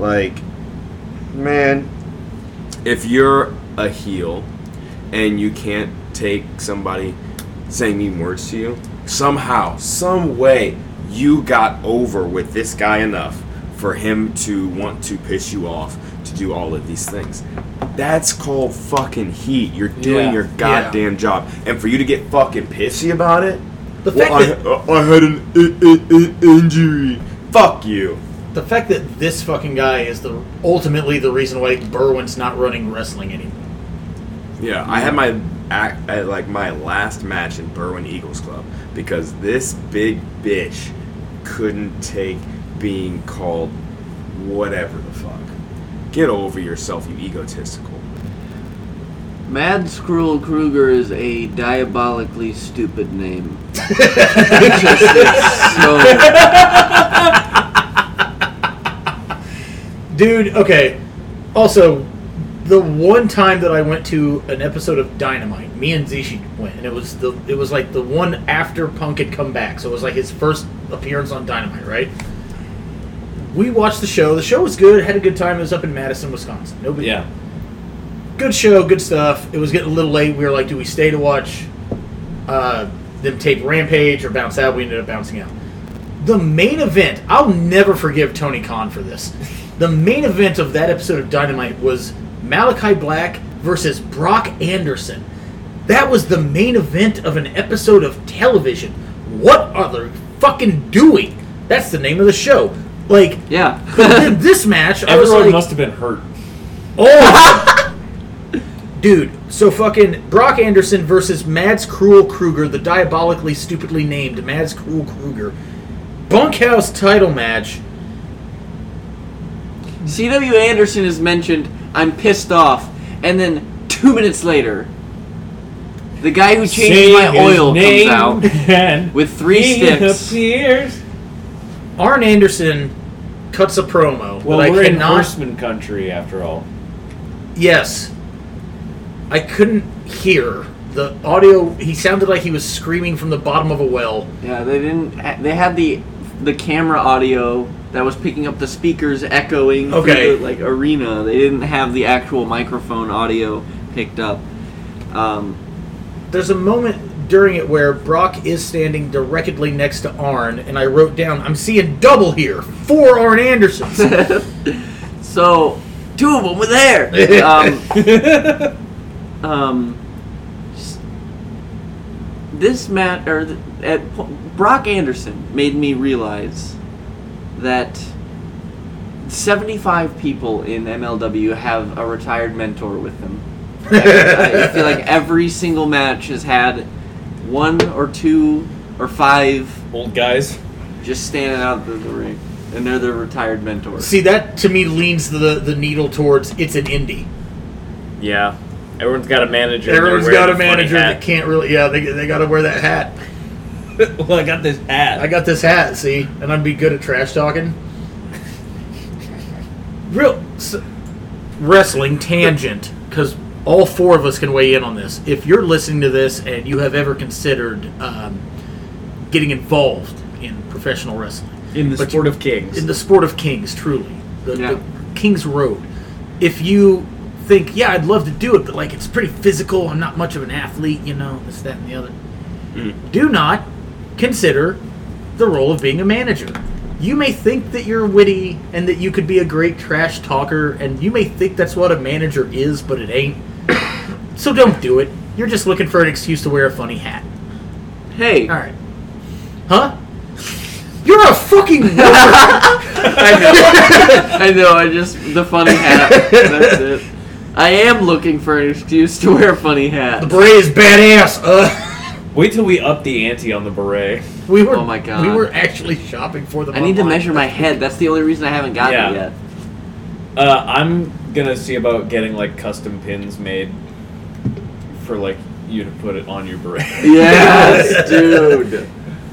Man, if you're a heel and you can't take somebody saying mean words to you, somehow, some way, you got over with this guy enough for him to want to piss you off to do all of these things. That's called fucking heat. You're doing Yeah. your goddamn job. And for you to get fucking pissy about it, The fact that I had an injury. Fuck you. the fact that this fucking guy is ultimately the reason why Berwyn's not running wrestling anymore. Yeah, I had my last match in Berwyn Eagles Club because this big bitch couldn't take being called whatever the fuck. Get over yourself, you egotistical. Mads Cruel Kruger is a diabolically stupid name. It's so Dude, okay. Also, the one time that I went to an episode of Dynamite, me and Zishi went, and it was like the one after Punk had come back, so it was like his first appearance on Dynamite, right? We watched the show. The show was good. Had a good time. It was up in Madison, Wisconsin. No big Yeah. good show, good stuff. It was getting a little late. We were like, do we stay to watch them tape Rampage or bounce out? We ended up bouncing out. The main event, I'll never forgive Tony Khan for this. The main event of that episode of Dynamite was Malachi Black versus Brock Anderson. That was the main event of an episode of television. What are they fucking doing? That's the name of the show. yeah. But then this match, I was Everyone like, must have been hurt. oh, dude. So fucking Brock Anderson versus Mads Cruel Kruger, the diabolically, stupidly named Mads Cruel Kruger, bunkhouse title match. C.W. Anderson is mentioned. I'm pissed off, and then 2 minutes later, the guy who changed my oil comes out and with 3 he sticks. appears. Arn Anderson cuts a promo. Well, that we're I in cannot. Horseman country after all. Yes, I couldn't hear the audio. He sounded like he was screaming from the bottom of a well. Yeah, they didn't. They had the camera audio that was picking up the speakers echoing Okay. through the arena. They didn't have the actual microphone audio picked up. There's a moment during it where Brock is standing directly next to Arn, and I wrote down, I'm seeing double here. 4 Arn Andersons. So 2 of them were there. This match, Brock Anderson made me realize that 75 people in MLW have a retired mentor with them. I feel like every single match has had 1 or 2 or 5 Old guys. just standing out the ring, and they're the retired mentor. See, that to me leans the needle towards it's an indie. Yeah. Everyone's got a manager. Everyone's They're got a wearing funny manager that hat. can't really, they got to wear that hat. Well, I got this hat. I got this hat, see, and I'd be good at trash talking. Wrestling tangent, because all 4 of us can weigh in on this. If you're listening to this and you have ever considered getting involved in professional wrestling, in the but sport of kings. in the sport of kings, truly, the Yeah. King's Road, if you think, yeah, I'd love to do it, but it's pretty physical, I'm not much of an athlete, this, that, and the other, do not consider the role of being a manager. You may think that you're witty and that you could be a great trash talker, and you may think that's what a manager is, but it ain't. So don't do it. You're just looking for an excuse to wear a funny hat. Hey. All right. Huh? You're a fucking whore. I know. The funny hat. That's it. I am looking for an excuse to wear a funny hat. The beret is badass. Wait till we up the ante on the beret. Oh my God. We were actually shopping for them. I need to online. measure my head. That's the only reason I haven't gotten it yet. I'm gonna see about getting like custom pins made for like you to put it on your beret. Yes, dude.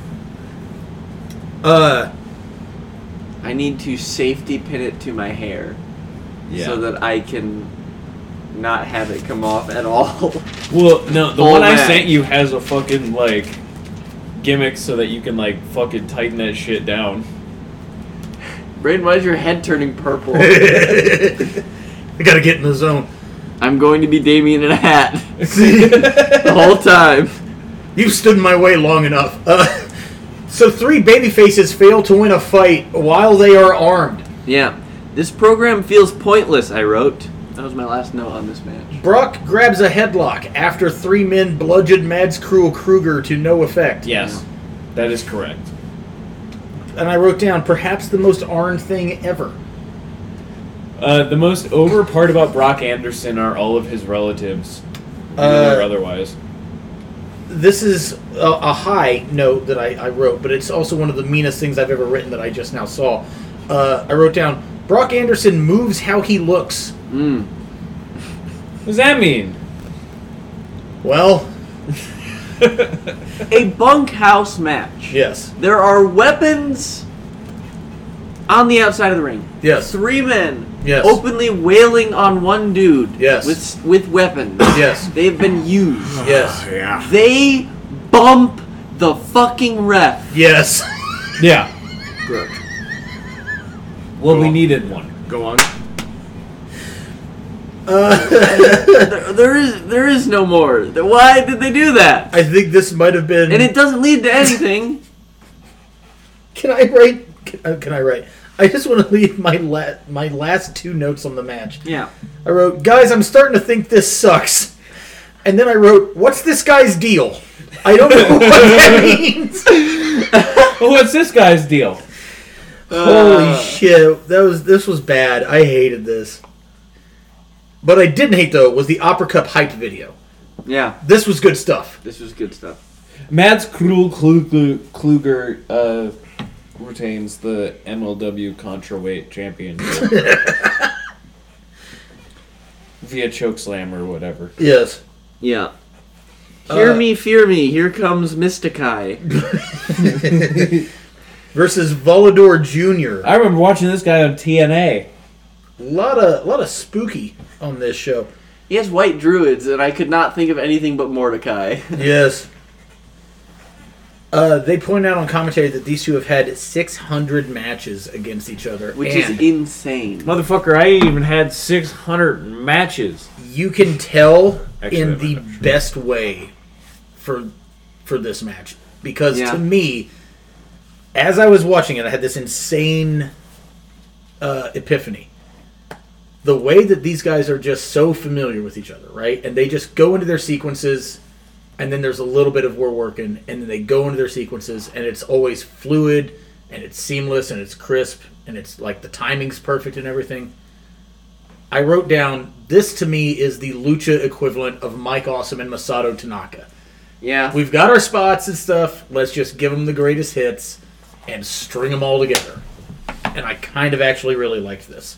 Uh, I need to safety pin it to my hair so that I can not have it come off at all. Well, no, the All one I that. sent you has a fucking like gimmick so that you can like fucking tighten that shit down. Braden, why is your head turning purple? I gotta get in the zone. I'm going to be Damien in a hat the whole time. You've stood in my way long enough. So 3 babyfaces fail to win a fight while they are armed. Yeah. This program feels pointless, I wrote. That was my last note on this match. Brock grabs a headlock after 3 men bludgeoned Mads Kruger to no effect. Yes, that is correct. And I wrote down, perhaps the most Arn thing ever. The most over part about Brock Anderson are all of his relatives, or otherwise. This is a high note that I wrote, but it's also one of the meanest things I've ever written that I just now saw. I wrote down, Brock Anderson moves how he looks. What does that mean? Well, A bunkhouse match. yes. There are weapons on the outside of the ring. Yes. 3 men Yes. openly wailing on one dude Yes. with weapons. Yes. They've been used. Yes. Yeah. They bump the fucking ref. Yes. Yeah. Good. Well, we needed one. Go on. There is no more. Why did they do that? I think this might have been... And it doesn't lead to anything. Can I write? Can I write? I just want to leave my last 2 notes on the match. Yeah. I wrote, guys, I'm starting to think this sucks. And then I wrote, what's this guy's deal? I don't know what that means. Well, what's this guy's deal? Holy shit. This was bad. I hated this. What I didn't hate, though, was the Opera Cup hype video. Yeah. This was good stuff. This was good stuff. Mads Kruger retains the MLW Contraweight Championship via chokeslam or whatever. Yes. Yeah. Hear me, fear me. Here comes Mystikai. Versus Volador Jr. I remember watching this guy on TNA. A lot of spooky on this show. He has white druids, and I could not think of anything but Mordecai. Yes. They point out on commentary that these two have had 600 matches against each other. Which is and insane. Motherfucker, I even had 600 matches. you can tell Actually, in that the might have- best way for this match. Because Yeah. to me, as I was watching it, I had this insane epiphany. The way that these guys are just so familiar with each other, right? And they just go into their sequences, and then there's a little bit of we're working, and then they go into their sequences, and it's always fluid, and it's seamless, and it's crisp, and it's like the timing's perfect and everything. I wrote down, this to me is the lucha equivalent of Mike Awesome and Masato Tanaka. Yeah. We've got our spots and stuff, let's just give them the greatest hits and string them all together. And I kind of actually really liked this.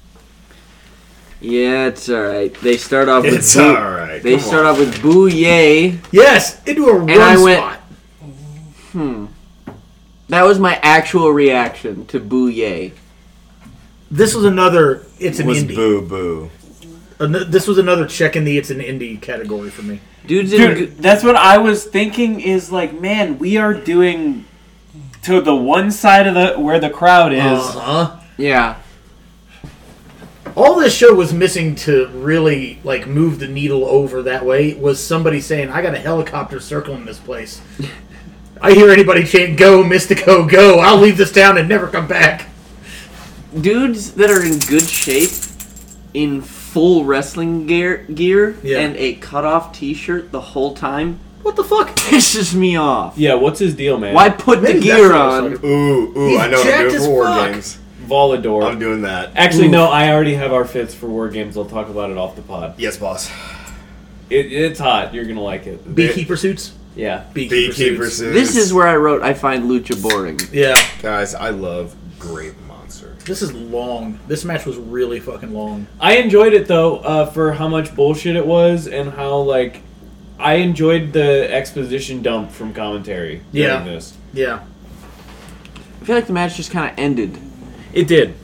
Yeah, it's alright. They start off with It's alright. They start off with Boo Yay. Yes, into a run I went- spot. That was my actual reaction to Boo Yay. This was another, it's an was indie. boo boo. This was another check in the it's an indie category for me. Dude's in Dude, that's what I was thinking is like, man, we are doing to the one side of the where the crowd is. Uh-huh. Yeah. All this show was missing to really like move the needle over that way was somebody saying, I got a helicopter circling this place. I hear anybody chant, "Go, Mystico, go," I'll leave this town and never come back. Dudes that are in good shape, in full wrestling gear Yeah. and a cut-off T-shirt the whole time, What the fuck? pisses me off. Yeah, what's his deal, man? Why put Maybe the that's gear what I was on? talking- Ooh, He's I know what I'm jacked doing as for War fuck. Games. Volador. I'm doing that. Actually, no, I already have our fits for War Games. I'll talk about it off the pod. Yes, boss. It's hot. You're going to like it. Beekeeper suits? Yeah. Beekeeper suits. This is where I wrote, I find lucha boring. Yeah. Guys, I love Great Monster. This is long. This match was really fucking long. I enjoyed it, though, for how much bullshit it was and how, like, I enjoyed the exposition dump from commentary during this. Yeah. I feel like the match just kind of ended. It did.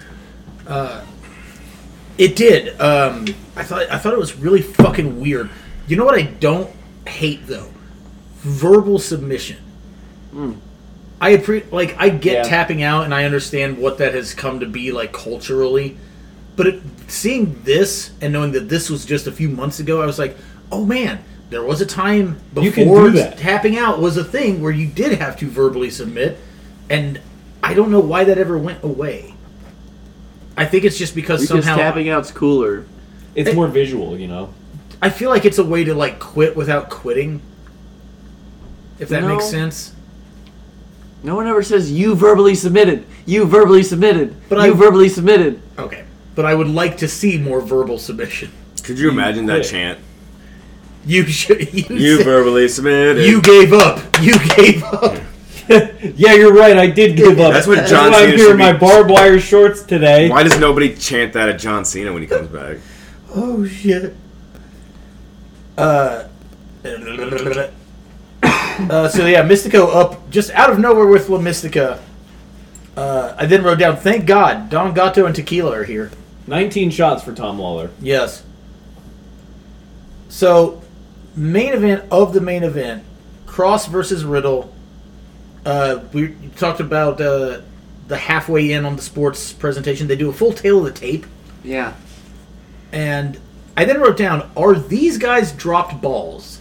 It did. I thought it was really fucking weird. You know what I don't hate though? Verbal submission. I get Yeah. tapping out and I understand what that has come to be like culturally, but seeing this and knowing that this was just a few months ago, I was like, oh man, there was a time You can before do that. tapping out was a thing where you did have to verbally submit, and I don't know why that ever went away. I think it's just because Because somehow tapping out's cooler. It's more visual, you know? I feel like it's a way to like quit without quitting. If that No. makes sense. No one ever says, you verbally submitted. You verbally submitted. But you I- verbally submitted. Okay. But I would like to see more verbal submission. Could you imagine that quit. chant? You should. You said- verbally submitted. You gave up. You gave up. Yeah, you're right. I did give up. That's what That's John why I'm Cena here in should my be- barbed wire shorts today. Why does nobody chant that at John Cena when he comes back? Oh shit. So yeah, Mystico up just out of nowhere with La Mystica. I then wrote down, thank God, Don Gato and Tequila are here. 19 shots for Tom Lawler. Yes. So, main event of the main event, Cross versus Riddle. We talked about the halfway in on the sports presentation. They do a full tale of the tape. Yeah. And I then wrote down, are these guys dropped balls?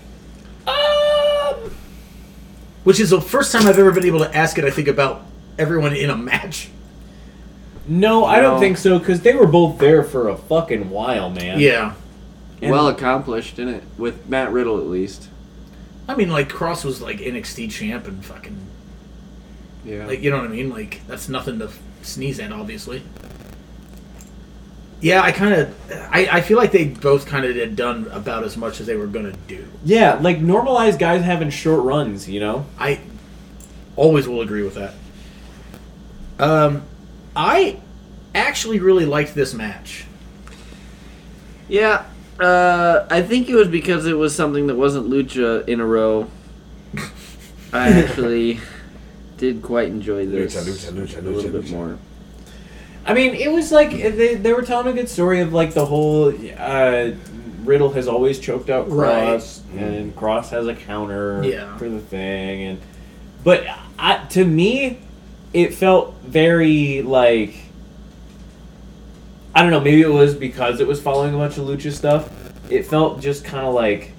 Which is the first time I've ever been able to ask it, I think, about everyone in a match. No, I don't No. think so, because they were both there for a fucking while, man. Yeah. And- Well accomplished, isn't it? With Matt Riddle, at least. I mean, like, Cross was, like, NXT champ and fucking... Yeah. Like, you know what I mean? Like, that's nothing to sneeze at, obviously. Yeah, I feel like they both kind of had done about as much as they were going to do. Yeah, like normalize guys having short runs, you know? I always will agree with that. I actually really liked this match. Yeah. I think it was because it was something that wasn't lucha in a row. I actually did quite enjoy this Lucha, a little bit more. I mean, it was like they were telling a good story of like the whole Riddle has always choked out Cross, and Cross has a counter Yeah. for the thing, but to me, it felt very like I don't know. Maybe it was because it was following a bunch of lucha stuff. It felt just kind of like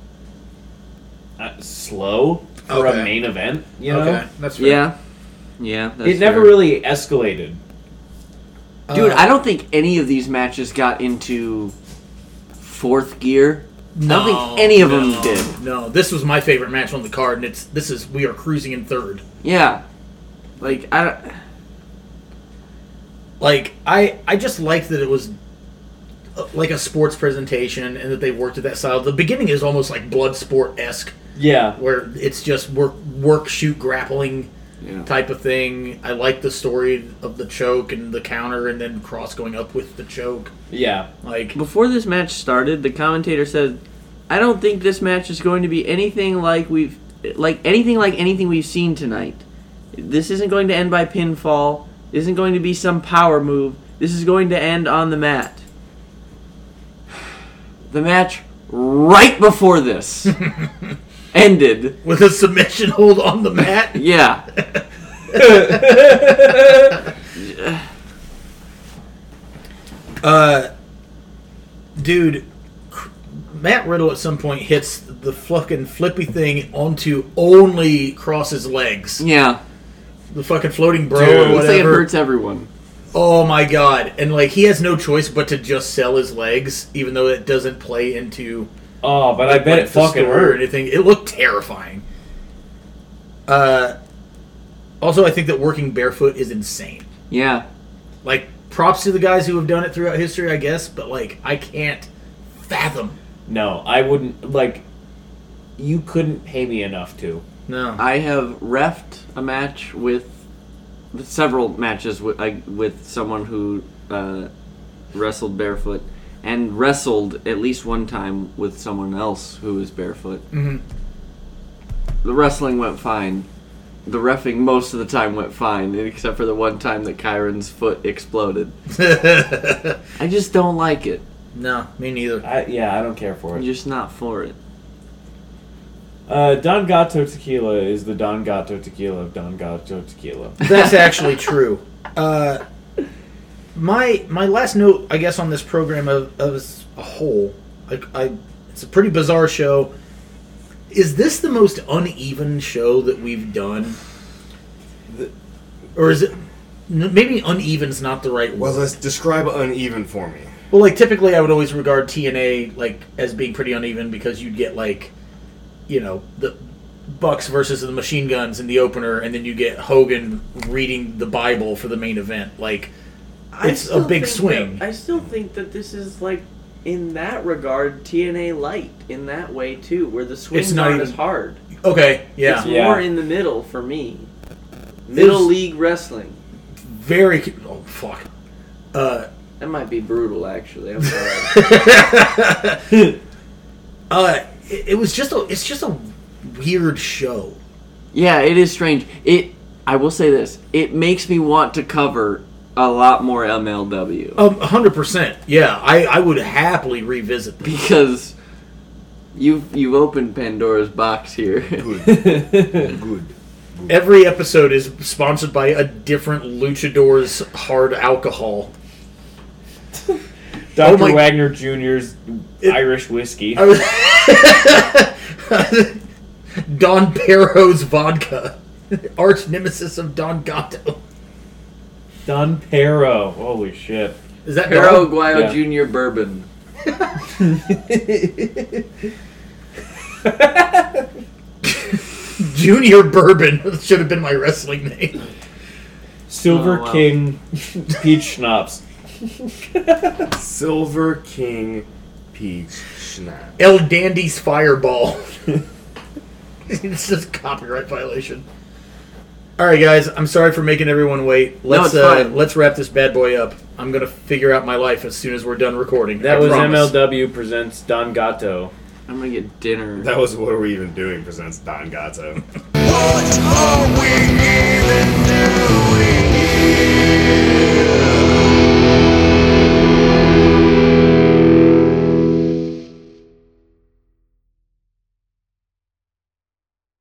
slow for Okay. a main event. You know, that's fair. Yeah. Yeah. That's it never fair. really escalated. Dude, I don't think any of these matches got into fourth gear. I don't think any of them did. No, this was my favorite match on the card, and we are cruising in third. Yeah. Like, Like, I just liked that it was like a sports presentation and that they worked at that style. The beginning is almost like Bloodsport-esque, Yeah, where it's just work, shoot, grappling Yeah. type of thing. I like the story of the choke and the counter and then Cross going up with the choke. yeah. Like, Before this match started, the commentator said, "I don't think this match is going to be anything like anything we've seen tonight. This isn't going to end by pinfall. This isn't going to be some power move. This is going to end on the mat." The match right before this ended. with a submission hold on the mat. Yeah. Dude, Matt Riddle at some point hits the fucking flippy thing onto only Cross's legs. Yeah. The fucking floating bro Dude, or Looks like it whatever. hurts everyone. Oh my god. And like he has no choice but to just sell his legs, even though it doesn't play into Oh, but I bet like, it fucking the story or hurt. anything. It looked terrifying. Also I think that working barefoot is insane. Yeah. Like, props to the guys who have done it throughout history, I guess, but like I can't fathom. No, I wouldn't, like, you couldn't pay me enough to. No. I have reffed a match with several matches with someone who wrestled barefoot, and wrestled at least one time with someone else who was barefoot. Mhm. The wrestling went fine. The reffing most of the time went fine, except for the one time that Kyron's foot exploded. I just don't like it. No, me neither. I don't care for I'm it. just not for it. Don Gato Tequila is the Don Gato Tequila of Don Gato Tequila. That's actually true. My last note, I guess, on this program as a whole, it's a pretty bizarre show. Is this the most uneven show that we've done? Or is it... Maybe uneven's not the right word. Well, let's describe uneven for me. Well, like, typically I would always regard TNA, like, as being pretty uneven because you'd get, like, you know, the Bucks versus the Machine Guns in the opener, and then you get Hogan reading the Bible for the main event. Like, it's a big swing. I still think that this is, like, in that regard, TNA light in that way, too, where the swings not aren't even- as hard. Okay, yeah. It's Yeah. more in the middle for me. Middle Is- league wrestling. Very... Oh, fuck. That might be brutal, actually. I'm sorry. It's just a weird show. Yeah, it is strange. I will say this. It makes me want to cover a lot more MLW. 100%. Yeah, I would happily revisit this. Because you've opened Pandora's box here. Good. Every episode is sponsored by a different luchador's hard alcohol. Dr. Oh my- Wagner Jr.'s Irish whiskey. Don Perro's vodka. Arch nemesis of Don Gato. Don Perro. Holy shit. Is that Perro Don? Aguayo Yeah. Jr. Bourbon. Junior Bourbon. That should have been my wrestling name. Silver Oh, wow. King Peach Schnapps. Silver King Peach Schnapps. El Dandy's Fireball. It's just a copyright violation. Alright guys, I'm sorry for making everyone wait. Let's it's fine. let's wrap this bad boy up. I'm gonna figure out my life as soon as we're done recording. That I was promise. MLW presents Don Gato. I'm gonna get dinner. That was What Are We Even Doing presents Don Gato. What are we even doing here?